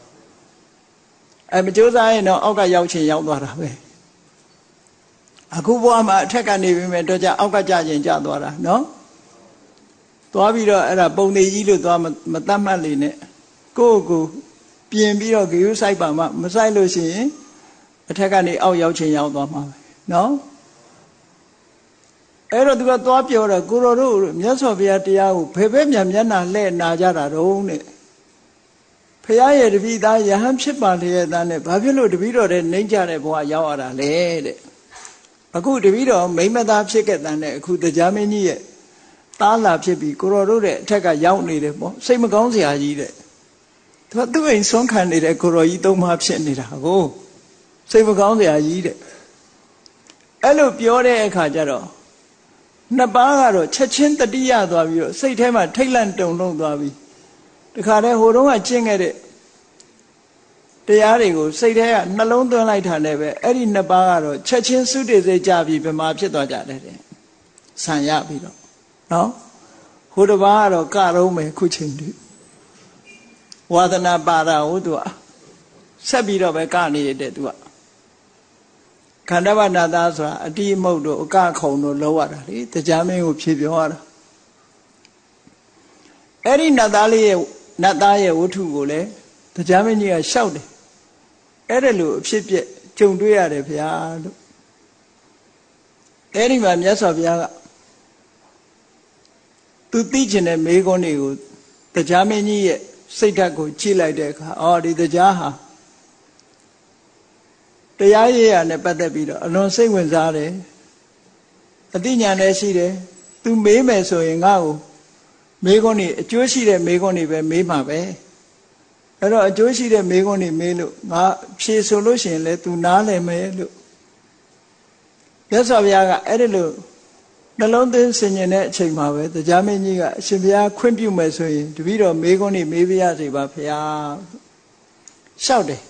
Speaker 1: အဲမကြိုးစားရင်တော့အောက်ကရောက်ချင်ရောက်သွားတာပဲအခုဘဝမှာအထက်ကနေပြီးမဲ့တော့ကြအောက်ကကြရင်ကြသွားတာနော်သွားပြီးတော့အဲ့ဒါပုံနေကြီးလို့သွားမတတ်မှတ်လေနဲ့ကိုယ့်ကိုပြင်ပြီးတော့ဂရုစိုက်ပါမှမစိုက်လို့ရှိရင်အထက်ကနေအောက်ရောက်ချင်ရောက်သွားမှာပဲနော်အဲ့တော့သူကသွားပြောတော့ကိုတော်တို့မြတ်စွာဘုရားတရားကိုဘယ်ဘက်မြန်မျက်နှာလှည့်နာကြတာတော့နဲ့ဘုရားရဲ့တပည့်သားယဟန်ဖြစ်ပါလေတဲ့သားနဲ့ဘာဖြစ်လို့တပည့်တော်တဲ့နှိမ့်ကြတဲ့ဘဝရောက်ရတာလဲတဲ့အခုတပည့်တော်မိမသားဖြစ်ခဲ့တဲ့အခုတရားမင်းကြီးရဲ့သားလာဖြစ်ပြီးကိုတော်တို့တဲ့အထက်ကရောက်နေတယ်ပေါ့စိတ်မကောင်းစရာကြီးတဲ့သူကသူ့အိမ်ဆွမ်းခံနေတဲ့ကိုတော်ကြီးသုံးပါးဖြစ်နေတာကိုစိတ်မကောင်းစရာကြီးတဲ့အဲ့လိုပြောတဲ့အခါကျတော့နှစ်ပါးကတော့ချက်ချင်းတတိယသွားပြီးတော့စိတ်ထဲမှာထိတ်လန့်တုန်လှုပ်သွားပြီးတခါတည်းဟိုတုန်းကကျင့်ခဲ့တဲ့တရားတွေကိုစိတ်ထဲကနှလုံးသွင်းလိုက်တာနဲ့ပဲအဲ့ဒီနှစ်ပါးကတော့ချက်ချင်းသုတေစိတ်ကြပြီးဗမာဖြစ်သွားကြတယ်တဲ့ဆံရပြီးတော့နော်ဟိုတစ်ပါးကတော့ကရုံးမယ်ခုချိန်တည်းဝါဒနာပါတာဟုတ်သူကဆက်ပြီးတော့ပဲကနေရတဲ့သူကခန္ဓာဝနာသားဆိုတာအတိအမုတ်တို့အကခုံတို့လောက်ရတာလေတရားမင်းကိုဖြေပြောရတာအဲ့ဒီနတ်သားလေးရဲ့နတ်သားရဲ့ဝတ္ထုကိုလည်းတရားမင်းကြီးကရှောက်တယ်အဲ့ဒါလို့အဖြစ်ပြက်ကြုံတွေ့ရတယ်ဗျာလို့အဲ့ဒီမှာမြတ်စွာဘုရားကသူသိကျင်တဲ့မေခွန်းတွေကိုတရားမင်းကြီးရဲ့စိတ်ဓာတ်ကိုကြည့်လိုက်တဲ့အခါအော်ဒီတရားဟာတရားရည်ရနဲ့ပတ်သက်ပြီးတော့အလွန်စိတ်ဝင်စားတယ်အသိဉာဏ်လည်းရှိတယ်သူမေးမယ်ဆိုရင်ငါ့ကိုမေးခွန်းနေအကျိုးရှိတဲ့မေးခွန်းနေပဲမေးမှာပဲအဲ့တော့အကျိုးရှိတဲ့မေးခွန်းနေမေးလို့ငါဖြေဆိုလို့ရှိရင်လည်းသူနားလည်မယ်လို့မြတ်စွာဘုရားကအဲ့ဒီလိုနှလုံးသွင်းဆင်ញင်တဲ့အချိန်မှာပဲတရားမင်းကြီးကအရှင်ဘုရားခွင့်ပြုမယ်ဆိုရင်တပည့်တော်မေးခွန်းနေမေးပြရစီပါဘုရားလျှောက်တယ်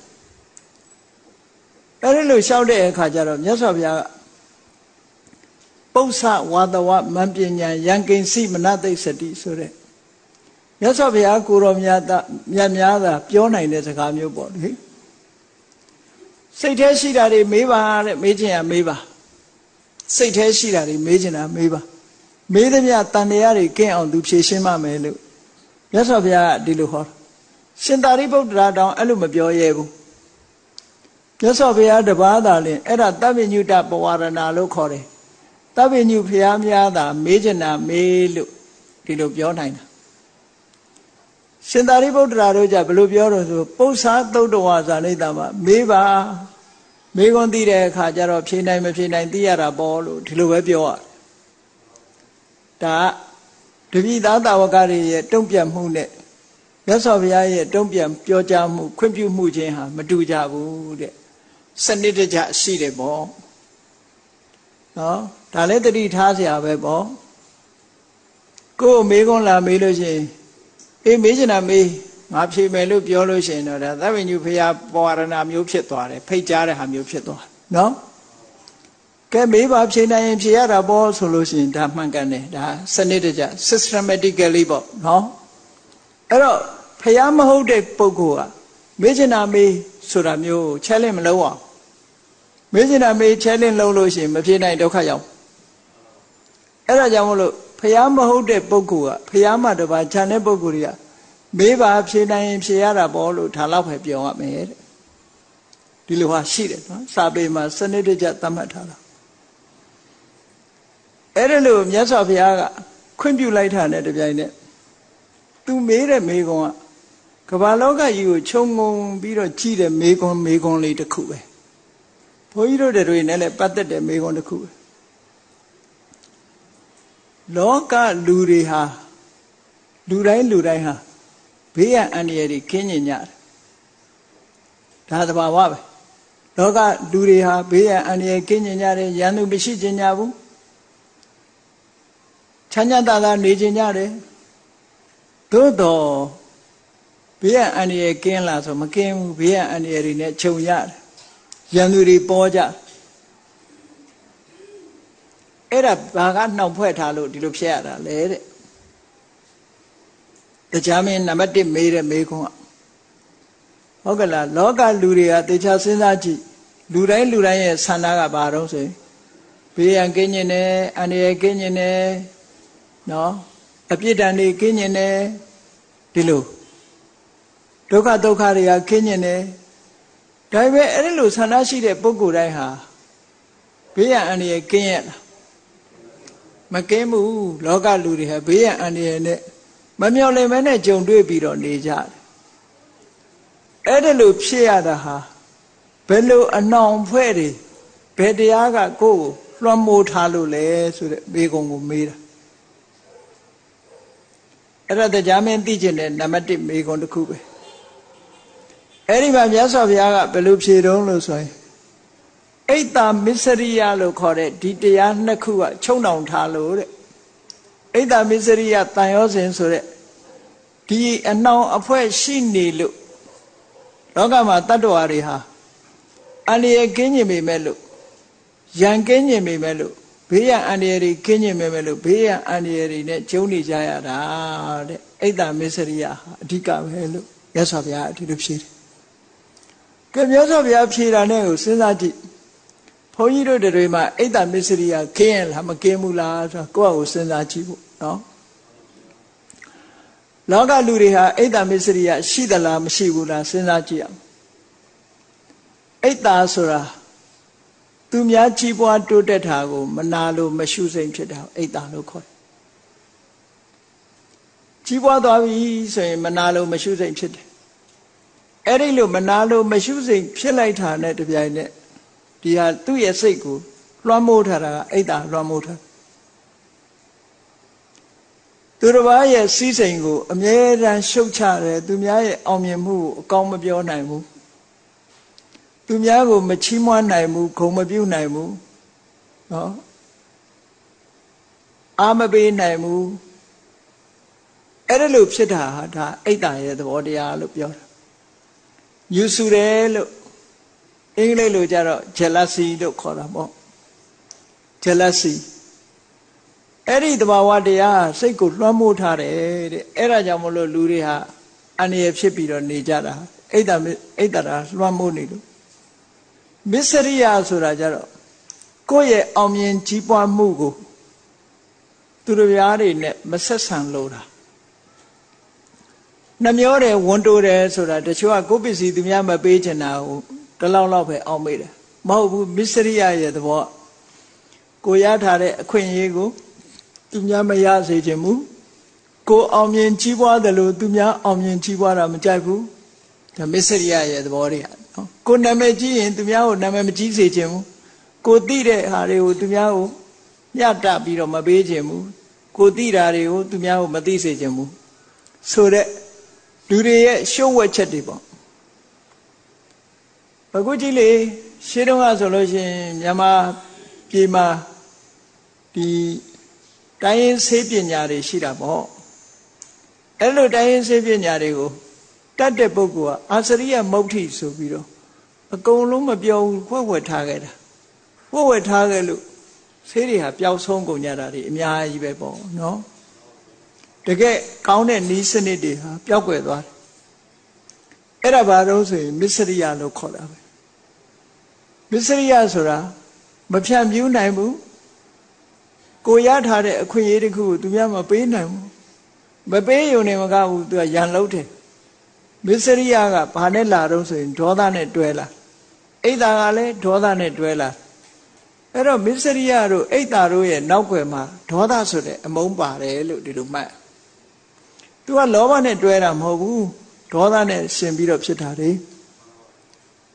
Speaker 1: အဲ့ဒီလိုလျှောက်တဲ့အခါကျတော့မြတ်စွာဘုရားကပု္ပ္ပဝါဒဝမံပညာယံကိဉ္စီမနသိစတိဆိုတဲ့မြတ်စွာဘုရားကိုတော်မြတ်တာမြတ်များတာပြောနိုင်တဲ့စကားမျိုးပေါ့လေစိတ်ထဲရှိတာတွေမေးပါတဲ့မေးချင်ရမေးပါစိတ်ထဲရှိတာတွေမေးချင်တာမေးပါမေးသမျှတန်တရားတွေကင်းအောင်သူဖြေရှင်းမှမယ်လို့မြတ်စွာဘုရားကဒီလိုဟောရှင်သာရိပုတ္တရာတောင်အဲ့လိုမပြောရဲဘူးမြတ်စွာဘုရားတပါးသာလင်အဲ့ဒါတပ္ပညုတပဝရဏလို့ခေါ်တယ်တပ္ပညုဘုရားများသာမေးချင်တာမေးလို့ဒီလိုပြောနိုင်တာရှင်သာရိပုတ္တရာတို့ကြဘယ်လိုပြောတော့ဆိုပု္ပ္ပာသုတ်တဝါဇာနိတ္တမှာမေးပါမေးခွန်းသိတဲ့အခါကျတော့ဖြေနိုင်မဖြေနိုင်သိရတာပေါ့လို့ဒီလိုပဲပြောရတယ်ဒါတပိသားတာဝကတွေရဲ့တုံ့ပြန်မှုနဲ့မြတ်စွာဘုရားရဲ့တုံ့ပြန်ပြောကြားမှုခွင့်ပြုမှုချင်းဟာမတူကြဘူးတဲ့စနစ်တကျရှိတယ်ပေါ့နော်ဒါလည်းတတိထားစရာပဲပေါ့ကိုယ်မေးခွန်းလာမေးလို့ရှိရင်အေးမေးချင်တာမေးငါဖြေမယ်လို့ပြောလို့ရှိရင်တော့ဒါသဗ္ဗညုဘုရားပဝရဏမျိုးဖြစ်သွားတယ်ဖိတ်ကြားတဲ့ဟာမျိုးဖြစ်သွားနော်ကဲမေးပါဖြေနိုင်ရင်ဖြေရတာပေါ့ဆိုလို့ရှိရင်ဒါမှန်ကန်တယ်ဒါစနစ်တကျ systematically ပေါ့နော်အဲ့တော့ဘုရားမဟုတ်တဲ့ပုဂ္ဂိုလ်ကမေးချင်တာမေးဆိုတာမျိုး challenge မလုပ်အောင်မေးချင်တာမေး challenge လုပ်လို့ရှိရင်မဖြေနိုင်ဒုက္ခရောက်အဲ့ဒါကြောင့်မလို့ဘုရားမဟုတ်တဲ့ပုဂ္ဂိုလ်ကဘုရားမှတပါးခြံတဲ့ပုဂ္ဂိုလ်တွေကမေးပါဖြေနိုင်ရင်ဖြေရတာပေါ့လို့ဒါတော့ပဲပြောရမယ်တဲ့ဒီလိုဟာရှိတယ်နော်စာပေမှာစနစ်တကျသတ်မှတ်ထားတာအဲ့ဒါလို့မြတ်စွာဘုရားကခွင့်ပြုလိုက်တာနဲ့တပြိုင်နက်သူမေးတဲ့မေးခွန်းကကမ္ဘာလောကကြီးကိုခြုံငုံပြီးတော့ကြည့်တဲ့မေးခွန်းမေးခွန်းလေးတစ်ခုပဲဘုန်းကြီးတို့တွေနဲ့လည်းပတ်သက်တဲ့မေးခွန်းတစ်ခုပဲလောကလူတွေဟာလူတိုင်းလူတိုင်းဟာဘေးရန်အန္တရာယ်တွေကင်းကျင်ကြတယ်ဒါသဘာဝပဲလောကလူတွေဟာဘေးရန်အန္တရာယ်ကင်းကျင်ကြတယ်ရန်သူမရှိကျင်ကြဘူးချမ်းသာသာနေကျင်ကြတယ်သို့တော့ဘေးရန်အန္တရာယ်ကင်းလာဆိုမကင်းဘူးဘေးရန်အန္တရာယ်တွေနဲ့ခြုံရတယ်ရန်သူတွေပေါ်ကြအဲ့ဒါဘာကနှောင်ဖွဲ့ထားလို့ဒီလိုဖြစ်ရတာလဲတဲ့တရားမင်းနံပါတ်တစ်မေးတဲ့မေးခွန်းကဟုတ်ကဲ့လားလောကလူတွေကတေချာစဉ်းစားကြည့်လူတိုင်းလူတိုင်းရဲ့ဆန္ဒကဘာတော့ဆိုရင်ဘေးရန်ကင်းကျင်တယ်အန္တရာယ်ကင်းကျင်တယ်နော်အပြစ်ဒဏ်တွေကင်းကျင်တယ်ဒီလိုဒုက္ခဒုက္ခတွေကကင်းကျင်တယ်ဒါပေမဲ့အဲ့ဒီလိုဆန္ဒရှိတဲ့ပုဂ္ဂိုလ်တိုင်းဟာဘေးရန်အန္တရာယ်ကင်းရလားမကင်းဘူးလောကလူတွေဟာဘေးရန်အန္တရာယ်နဲ့မမျှော်လင့်မဲနဲ့ကြုံတွေ့ပြီးတော့နေကြတယ်အဲ့ဒါလို့ဖြစ်ရတာဟာဘယ်လိုအနှောင်ဖွဲ့တွေဘယ်တရားကကိုယ့်ကိုလွှမ်းမိုးထားလို့လဲဆိုတဲ့ဘေးကုံကိုမေးတာအဲ့ဒါတရားမင်းသိကျင်တဲ့နံပါတ်တစ်ဘေးကုံတစ်ခုပဲအဲ့ဒီမှာမြတ်စွာဘုရားကဘယ်လိုဖြေတုံးလို့ဆိုရင်အိတ်တာမစ္စရိယလို့ခေါ်တဲ့ဒီတရားနှစ်ခုကချုံနှောင်ထားလို့တဲ့အိတ်တာမစ္စရိယတန်ရောစဉ်ဆိုတဲ့ဒီအနှောင်အဖွဲ့ရှိနေလို့လောကမှာတတ္တဝါတွေဟာအန္တရာယ်ကင်းကျင်ပေမဲ့လို့ရန်ကင်းကျင်ပေမဲ့လို့ဘေးရန်အန္တရာယ်တွေကင်းကျင်ပေမဲ့လို့ဘေးရန်အန္တရာယ်တွေနဲ့ကျုံနေကြရတာတဲ့အိတ်တာမစ္စရိယဟာအဓိကပဲလို့မြတ်စွာဘုရားအထူးဖြေတယ်ကဲမြတ်စွာဘုရားဖြေတာနဲ့ကိုစဉ်းစားကြည့်ဘုန်းကြီးတို့တွေမှာအိတ်တာမစ္စရိယကင်းရလားမကင်းဘူးလားဆိုတော့ကိုယ့်အကိုစဉ်းစားကြည့်ဖို့နော်လောကလူတွေဟာအိတ်တာမစ္စရိယရှိသလားမရှိဘူးလားစဉ်းစားကြည့်အောင်အိတ်တာဆိုတာသူများကြီးပွားတိုးတက်တာကိုမနာလို့မရှုစိမ့်ဖြစ်တာအိတ်တာလို့ခေါ်တယ်ကြီးပွားသွားပြီဆိုရင်မနာလို့မရှုစိမ့်ဖြစ်တယ်အဲ့ဒီလိုမနာလို့မရှုစိမ့်ဖြစ်လိုက်တာနဲ့တပြိုင်နက်ဒီဟာသူ့ရဲ့စိတ်ကိုလွှမ်းမိုးထားတာကအိတ်တာလွှမ်းမိုးထားသူတစ်ပါးရဲ့စီးစိမ်ကိုအမြဲတမ်းရှုတ်ချတယ်သူများရဲ့အောင်မြင်မှုကိုအကောင်းမပြောနိုင်ဘူးသူများကိုမချီးမွမ်းနိုင်ဘူးဂုဏ်မပြုနိုင်ဘူးနော်အာမပေးနိုင်ဘူးအဲ့ဒါလို့ဖြစ်တာဟာဒါအိတ်တာရဲ့သဘောတရားလို့ပြောတာယူဆတယ်လို့အင်္ဂလိပ်လိုကြတော့ jealousy လို့ခေါ်တာပေါ့ jealousy အဲ့ဒီသဘာဝတရားစိတ်ကိုလွှမ်းမိုးထားတယ်တဲ့အဲ့ဒါကြောင့်မလို့လူတွေဟာအန္တရာယ်ဖြစ်ပြီးတော့နေကြတာအိတ်တာအိတ်တာလွှမ်းမိုးနေလို့မစ္စရိယဆိုတာကြတော့ကိုယ့်ရဲ့အောင်မြင်ကြီးပွားမှုကိုသူတို့များတွေနဲ့မဆက်ဆံလို့တာနှမျောတယ်ဝန်တိုးတယ်ဆိုတာတချို့ကကိုယ့်ပစ္စည်းသူများမပေးချင်တာကိုတလောက်လောက်ပဲအောင်မေးတယ်မဟုတ်ဘူးမစ္စရိယရဲ့သဘောကိုရထားတဲ့အခွင့်အရေးကိုသူများမရစေချင်ဘူးကိုအောင်မြင်ကြီးပွားတယ်လို့သူများအောင်မြင်ကြီးပွားတာမကြိုက်ဘူးဒါမစ္စရိယရဲ့သဘောတွေနော်ကိုနာမည်ကြီးရင်သူများကိုနာမည်မကြီးစေချင်ဘူးကိုသိတဲ့ဟာတွေကိုသူများကိုမျှတပြီးတော့မပေးချင်ဘူးကိုသိတာတွေကိုသူများကိုမသိစေချင်ဘူးဆိုတဲ့လူတွေရဲ့ရှုံ့ဝှက်ချက်တွေပေါ့အခုကြည့်လေရှင်းတော့ဆိုလို့ရှိရင်မြန်မာပြည်မှာဒီတိုင်းရင်းဆေးပညာတွေရှိတာပေါ့အဲ့လိုတိုင်းရင်းဆေးပညာတွေကိုတတ်တဲ့ပုဂ္ဂိုလ်ကအာစရိယမုဋ္ဌိဆိုပြီးတော့အကုန်လုံးမပြောဘူးဝှက်ဝှက်ထားခဲ့တာဝှက်ဝှက်ထားခဲ့လို့ဆေးတွေဟာပျောက်ဆုံးကုန်ကြတာတွေအများကြီးပဲပေါ့နော်တကယ်ကောင်းတဲ့နည်းစနစ်တွေဟာပျောက်ကွယ်သွားတယ်အဲ့ဒါဘာလို့ဆိုရင်မစ္စရိယလို့ခေါ်တာပဲမစ္စရိယဆိုတာမဖြန့်ဖြူးနိုင်ဘူးကိုရထားတဲ့အခွင့်အရေးတစ်ခုကိုသူများမပေးနိုင်ဘူးမပေးရုံနဲ့မကဘူးသူကရန်လုံးတယ်မစ္စရိယကဘာနဲ့လာတော့ဆိုရင်ဒေါသနဲ့တွဲလာအိတ်တာကလည်းဒေါသနဲ့တွဲလာအဲ့တော့မစ္စရိယတို့အိတ်တာတို့ရဲ့နောက်ွယ်မှာဒေါသဆိုတဲ့အမုန်းပါတယ်လို့ဒီလိုမှတ်သူကလောဘနဲ့တွဲတာမဟုတ်ဘူးဒေါသနဲ့ရှင်ပြီးတော့ဖြစ်တာလေ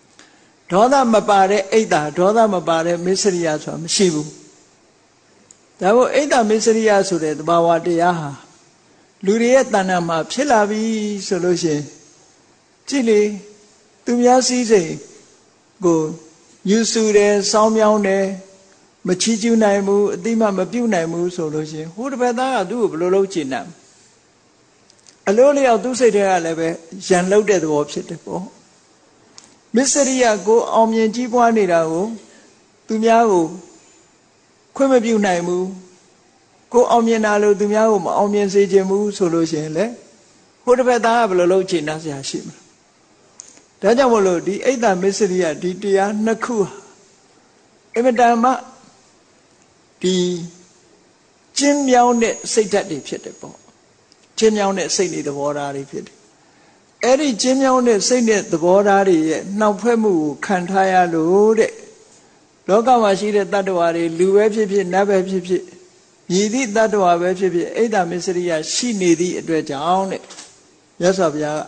Speaker 1: ဒေါသမပါတဲ့အိတ်တာဒေါသမပါတဲ့မစ္စရိယဆိုတာမရှိဘူးဒါမို့အိတ်တမစ္စရိယဆိုတဲ့သဘာဝတရားဟာလူတွေရဲ့တဏ္ဍာမှာဖြစ်လာပြီဆိုလို့ရှိရင်ကြည့်လေသူများစည်းစိမ်ကိုယူဆတယ်စောင်းမြောင်းတယ်မချီးကျူးနိုင်ဘူးအတိမမပြုတ်နိုင်ဘူးဆိုလို့ရှိရင်ဟိုတစ်ပတ်သားကသူ့ကိုဘယ်လိုလုပ်ချင်တယ်အလိုလျောက်သူ့စိတ်ထဲကလည်းပဲရန်လုတဲ့သဘောဖြစ်တယ်ပေါ့မစ္စရိယကိုအောင်မြင်ကြီးပွားနေတာကိုသူများကိုခွင့်မပြုနိုင်ဘူးကိုအောင်မြင်တာလို့သူများကိုမအောင်မြင်စေချင်ဘူးဆိုလို့ရှိရင်လေဟိုတစ်ပတ်သားကဘယ်လိုလုပ်ချင်တာဆရာရှိမလားဒါကြောင့်မလို့ဒီအိတ်တမစ္စရိယဒီတရားနှစ်ခုဟာအမတန်မှဒီကျင်းမြောင်းတဲ့စိတ်ဓာတ်တွေဖြစ်တယ်ပေါ့ကျင်းမြောင်းတဲ့စိတ်တွေသဘောထားတွေဖြစ်တယ်အဲ့ဒီကျင်းမြောင်းတဲ့စိတ်နဲ့သဘောထားတွေရဲ့နှောက်ဖွဲ့မှုကိုခံထားရလို့တဲ့လောကမှာရှိတဲ့တ attva တွေလူပဲဖြစ်ဖြစ်နတ်ပဲဖြစ်ဖြစ်မြည်သည့်တ attva ပဲဖြစ်ဖြစ်အိတ်တမစ္စရိယရှိနေသည့်အတွက်ကြောင့်တဲ့မြတ်စွာဘုရား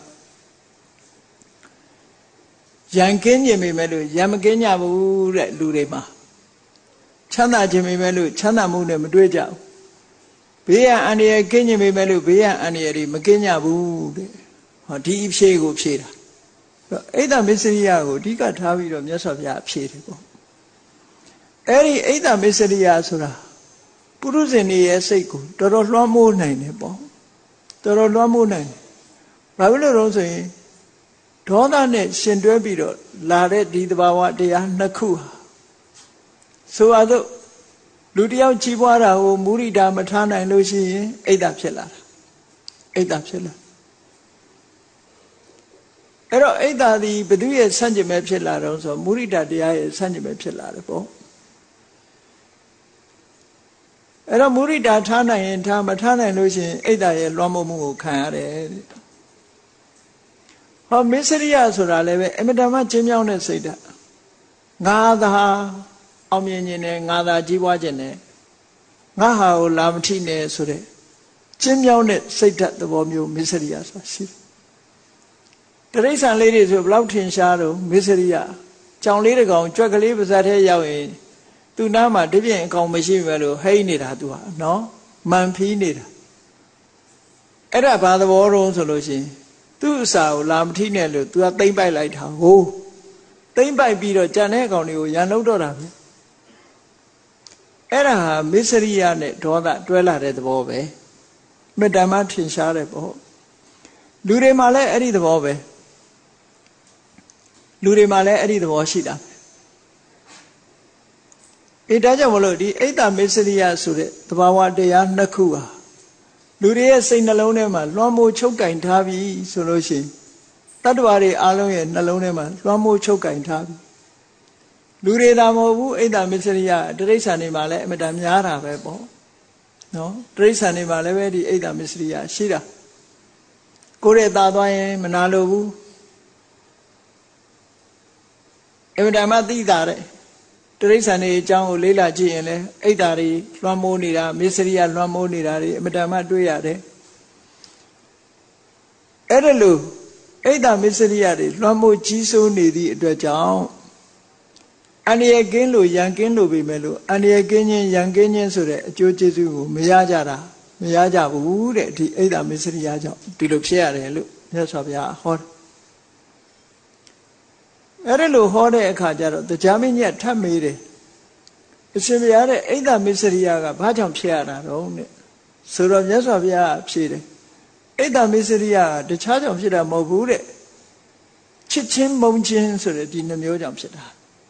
Speaker 1: ရန်ကင်းခြင်းမိမဲ့လို့ရံမကင်းကြဘူးတဲ့လူတွေမှာချမ်းသာခြင်းမိမဲ့လို့ချမ်းသာမှုနဲ့မတွေ့ကြဘူးဘေးရန်အန္တရာယ်ကင်းခြင်းမိမဲ့လို့ဘေးရန်အန္တရာယ်တွေမကင်းကြဘူးတဲ့ဟောဒီအဖြေကိုဖြေတာအိတ်တမစ္စရိယကိုအဓိကထားပြီးတော့မြတ်စွာဘုရားဖြေတယ်ပေါ့အဲ့ဒီအိတ်တမစ္စရိယဆိုတာပုရုဇဉ်တွေရဲ့စိတ်ကိုတော်တော်လွှမ်းမိုးနိုင်တယ်ပေါ့တော်တော်လွှမ်းမိုးနိုင်တယ်ဘာဖြစ်လို့လဲဆိုရင်ဒေါသနဲ့ရှင်တွဲပြီးတော့လာတဲ့ဒီသဘာဝတရားနှစ်ခုဟာဆိုပါတော့လူတယောက်ကြီးပွားတာကိုမုရိဒာမထားနိုင်လို့ရှိရင်အိတ်တဖြစ်လာတာအိတ်တဖြစ်လာအဲ့တော့အိတ်တသည်ဘု து ရဲ့ဆန့်ကျင်ပဲဖြစ်လာတော့ဆိုမုရိဒာတရားရဲ့ဆန့်ကျင်ပဲဖြစ်လာတယ်ပေါ့အဲ့တော့မုရိဒာထားနိုင်ရင်ထားမထားနိုင်လို့ရှိရင်အိတ်တရဲ့လွှမ်းမိုးမှုကိုခံရတယ်တဲ့ဟောမစ္စရိယဆိုတာလည်းပဲအမတမကျင်းမြောင်းတဲ့စိတ်ဓာတ်ငါသာအောင်မြင်ခြင်းနဲ့ငါသာကြီးပွားခြင်းနဲ့ငါဟာကိုလာမထိနဲ့ဆိုတဲ့ကျင်းမြောင်းတဲ့စိတ်ဓာတ်သဘောမျိုးမစ္စရိယဆိုတာရှိတယ်တရိစ္ဆာန်လေးတွေဆိုဘလောက်ထင်ရှားတော့မစ္စရိယကြောင်လေးတစ်ကောင်ကြွက်ကလေးပါးစပ်ထဲရောက်ရင်သူ့နားမှာတပြင်းအကောင်မရှိပဲလို့ဟိတ်နေတာသူဟာနော်မန်ဖီးနေတာအဲ့ဒါဘာသဘောတုံးဆိုလို့ရှိရင်သူ့အစာကိုလာမထိနဲ့လို့သူကသိမ့်ပိုက်လိုက်တာဟိုးသိမ့်ပိုက်ပြီးတော့ကြံတဲ့အကောင်တွေကိုရန်လုပ်တော့တာပဲအဲ့ဒါဟာမစ္စရိယနဲ့ဒေါသတွဲလာတဲ့သဘောပဲမေတ္တာမှထင်ရှားတယ်ပေါ့လူတွေမှာလည်းအဲ့ဒီသဘောပဲလူတွေမှာလည်းအဲ့ဒီသဘောရှိတာအဲဒါကြောင့်မလို့ဒီအိတ်တမစ္စရိယဆိုတဲ့သဘာဝတရားနှစ်ခုဟာလူတွေရဲ့စိတ်နှလုံးထဲမှာလွှမ်းမိုးချုပ်ကင်ထားပြီဆိုလို့ရှိရင်တတ္တဝါတွေအားလုံးရဲ့နှလုံးထဲမှာလွှမ်းမိုးချုပ်ကင်ထားပြီလူတွေသာမဟုတ်ဘူးအိတ်တမစ္စရိယတိရစ္ဆာန်တွေမှာလည်းအမတန်များတာပဲပေါ့နော်တိရစ္ဆာန်တွေမှာလည်းပဲဒီအိတ်တမစ္စရိယရှိတာကိုယ်ရဲ့သာသွားရင်မနာလိုဘူးအမတန်မှသိတာတဲ့တိရစ္ဆာန်တွေအကြောင်းကိုလေးလာကြည့်ရင်လည်းအိတ်တာတွေလွှမ်းမိုးနေတာမစ္စရိယလွှမ်းမိုးနေတာတွေအမတန်မှတွေ့ရတယ်အဲ့ဒါလို့အိတ်တာမစ္စရိယတွေလွှမ်းမိုးကြီးစိုးနေသည့်အတွက်ကြောင့်အန္တရာယ်ကင်းလို့ရန်ကင်းလို့ပြီမဲ့လို့အန္တရာယ်ကင်းခြင်းရန်ကင်းခြင်းဆိုတဲ့အကျိုးကျေးဇူးကိုမရကြတာမရကြဘူးတဲ့ဒီအိတ်တာမစ္စရိယကြောင့်ဒီလိုဖြစ်ရတယ်လို့မြတ်စွာဘုရားဟောတယ်အဲ့ဒါလို့ဟောတဲ့အခါကျတော့တရားမင်းကြီးထပ်မေးတယ်အရှင်ဘုရားတဲ့အိတ်တမစ္စရိယကဘာကြောင့်ဖြစ်ရတာတော့တဲ့ဆိုတော့မြတ်စွာဘုရားဖြေတယ်အိတ်တမစ္စရိယကတခြားကြောင့်ဖြစ်တာမဟုတ်ဘူးတဲ့ချစ်ချင်းမုန်းချင်းဆိုတဲ့ဒီနှမျိုးကြောင့်ဖြစ်တာ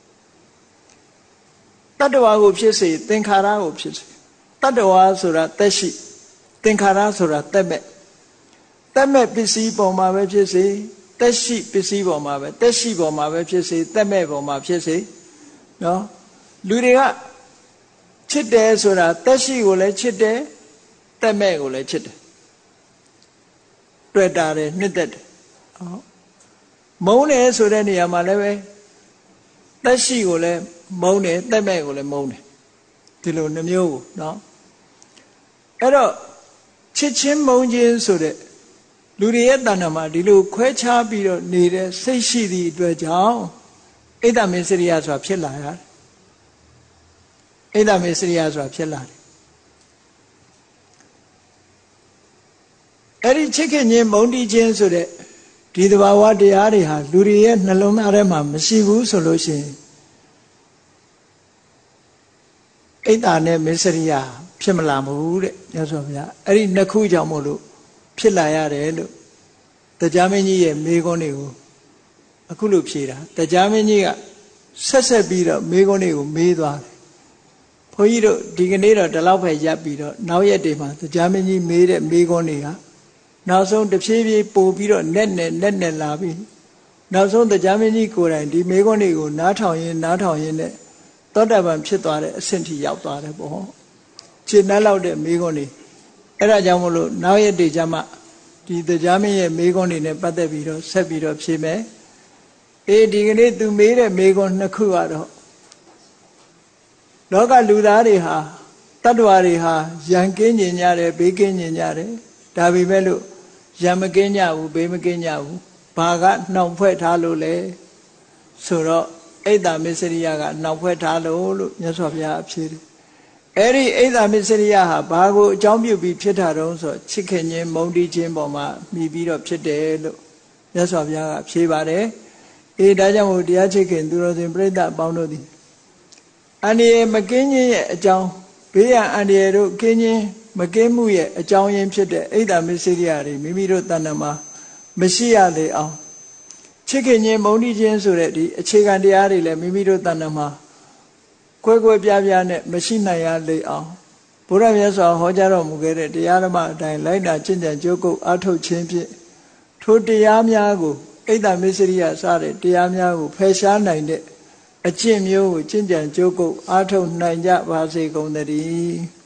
Speaker 1: တတ္တဝါကိုဖြစ်စေသင်္ခါရကိုဖြစ်စေတတ္တဝါဆိုတာသက်ရှိသင်္ခါရဆိုတာသက်မဲ့သက်မဲ့ပစ္စည်းပေါ်မှာပဲဖြစ်စေသက်ရှိပစ္စည်းပေါ်မှာပဲသက်ရှိပေါ်မှာပဲဖြစ်စေသက်မဲ့ပေါ်မှာဖြစ်စေနော်လူတွေကချစ်တယ်ဆိုတာသက်ရှိကိုလည်းချစ်တယ်သက်မဲ့ကိုလည်းချစ်တယ်တွေ့တာတယ်နှစ်သက်တယ်ဟုတ်မုန်းတယ်ဆိုတဲ့နေရာမှာလည်းပဲသက်ရှိကိုလည်းမုန်းတယ်သက်မဲ့ကိုလည်းမုန်းတယ်ဒီလိုနှမျိုးကိုနော်အဲ့တော့ချစ်ချင်းမုန်းခြင်းဆိုတဲ့လူတွေရဲ့တဏ္ဍာမှာဒီလိုခွဲခြားပြီးတော့နေတဲ့စိတ်ရှိသည့်အတွက်ကြောင့်အိတ်တမစ္စရိယဆိုတာဖြစ်လာရတယ်အိတ်တမစ္စရိယဆိုတာဖြစ်လာတယ်အဲ့ဒီချစ်ခင်ခြင်းမုန်းတီးခြင်းဆိုတဲ့ဒီသဘာဝတရားတွေဟာလူတွေရဲ့နှလုံးသားထဲမှာမရှိဘူးဆိုလို့ရှိရင်အိတ်တာနဲ့မစ္စရိယဖြစ်မလာဘူးတဲ့မြတ်စွာဘုရားအဲ့ဒီနှစ်ခုကြောင့်မို့လို့ဖြစ်လာရတယ်လို့တရားမင်းကြီးရဲ့မေးခွန်းတွေကိုအခုလို့ဖြေတာတရားမင်းကြီးကဆက်ဆက်ပြီးတော့မေးခွန်းတွေကိုမေးသွားတယ်ဘုန်းကြီးတို့ဒီကနေ့တော့ဒီလောက်ပဲရပ်ပြီးတော့နောက်ရက်တွေမှာတရားမင်းကြီးမေးတဲ့မေးခွန်းတွေကနောက်ဆုံးတစ်ဖြည်းဖြည်းပို့ပြီးတော့နဲ့နဲ့နဲ့နဲ့လာပြီးနောက်ဆုံးတရားမင်းကြီးကိုယ်တိုင်ဒီမေးခွန်းတွေကိုနားထောင်ရင်နားထောင်ရင်နဲ့သောတာပန်ဖြစ်သွားတဲ့အဆင့်ထိရောက်သွားတယ်ပေါ့ခြေနှက်လောက်တဲ့မေးခွန်းတွေအဲ့ဒါကြောင့်မလို့နောက်ရက်တွေကျမှဒီတရားမင်းရဲ့မေးခွန်းတွေနဲ့ပတ်သက်ပြီးတော့ဆက်ပြီးတော့ဖြေမယ်အေးဒီကနေ့သူမေးတဲ့မေးခွန်းနှစ်ခုကတော့လောကလူသားတွေဟာတတ္တဝါတွေဟာရန်ကင်းညင်ကြတယ်ဘေးကင်းညင်ကြတယ်ဒါပေမဲ့လို့ရန်မကင်းကြဘူးဘေးမကင်းကြဘူးဘာကနှောင်ဖွဲ့ထားလို့လဲဆိုတော့အိတ်တာမစ္စရိယကနှောင်ဖွဲ့ထားလို့လို့မြတ်စွာဘုရားအဖြေတယ်အဲ့ဒီအိတ်တာမစ္စရိယဟာဘာကိုအကြောင်းပြုပြီးဖြစ်တာတုံးဆိုချစ်ခင်ခြင်းမုန်းတီးခြင်းပေါ်မှာမှီပြီးတော့ဖြစ်တယ်လို့မြတ်စွာဘုရားကဖြေပါတယ်အေးဒါကြောင့်မို့တရားချစ်ခင်သူတော်စင်ပြိဿအပေါင်းတို့သည်အန္တရာယ်မကင်းခြင်းရဲ့အကြောင်းဘေးရန်အန္တရာယ်တို့ကင်းခြင်းမကင်းမှုရဲ့အကြောင်းရင်းဖြစ်တဲ့အိတ်တာမစ္စရိယတွေမိမိတို့တဏ္ဍာမှာမရှိရလေအောင်ချစ်ခင်ခြင်းမုန်းတီးခြင်းဆိုတဲ့ဒီအခြေခံတရားတွေလည်းမိမိတို့တဏ္ဍာမှာကွဲကွဲပြားပြားနဲ့မရှိနိုင်ရလေအောင်ဘုရားမြတ်စွာဟောကြားတော်မူခဲ့တဲ့တရားဓမ္မအတိုင်းလိုက်တာကျင့်ကြံကြိုးကုပ်အားထုတ်ခြင်းဖြင့်ထိုတရားများကိုအိတ်တာမစ္စရိယစတဲ့တရားများကိုဖယ်ရှားနိုင်တဲ့အကျင့်မျိုးကိုကျင့်ကြံကြိုးကုပ်အားထုတ်နိုင်ကြပါစေကုန်သတည်း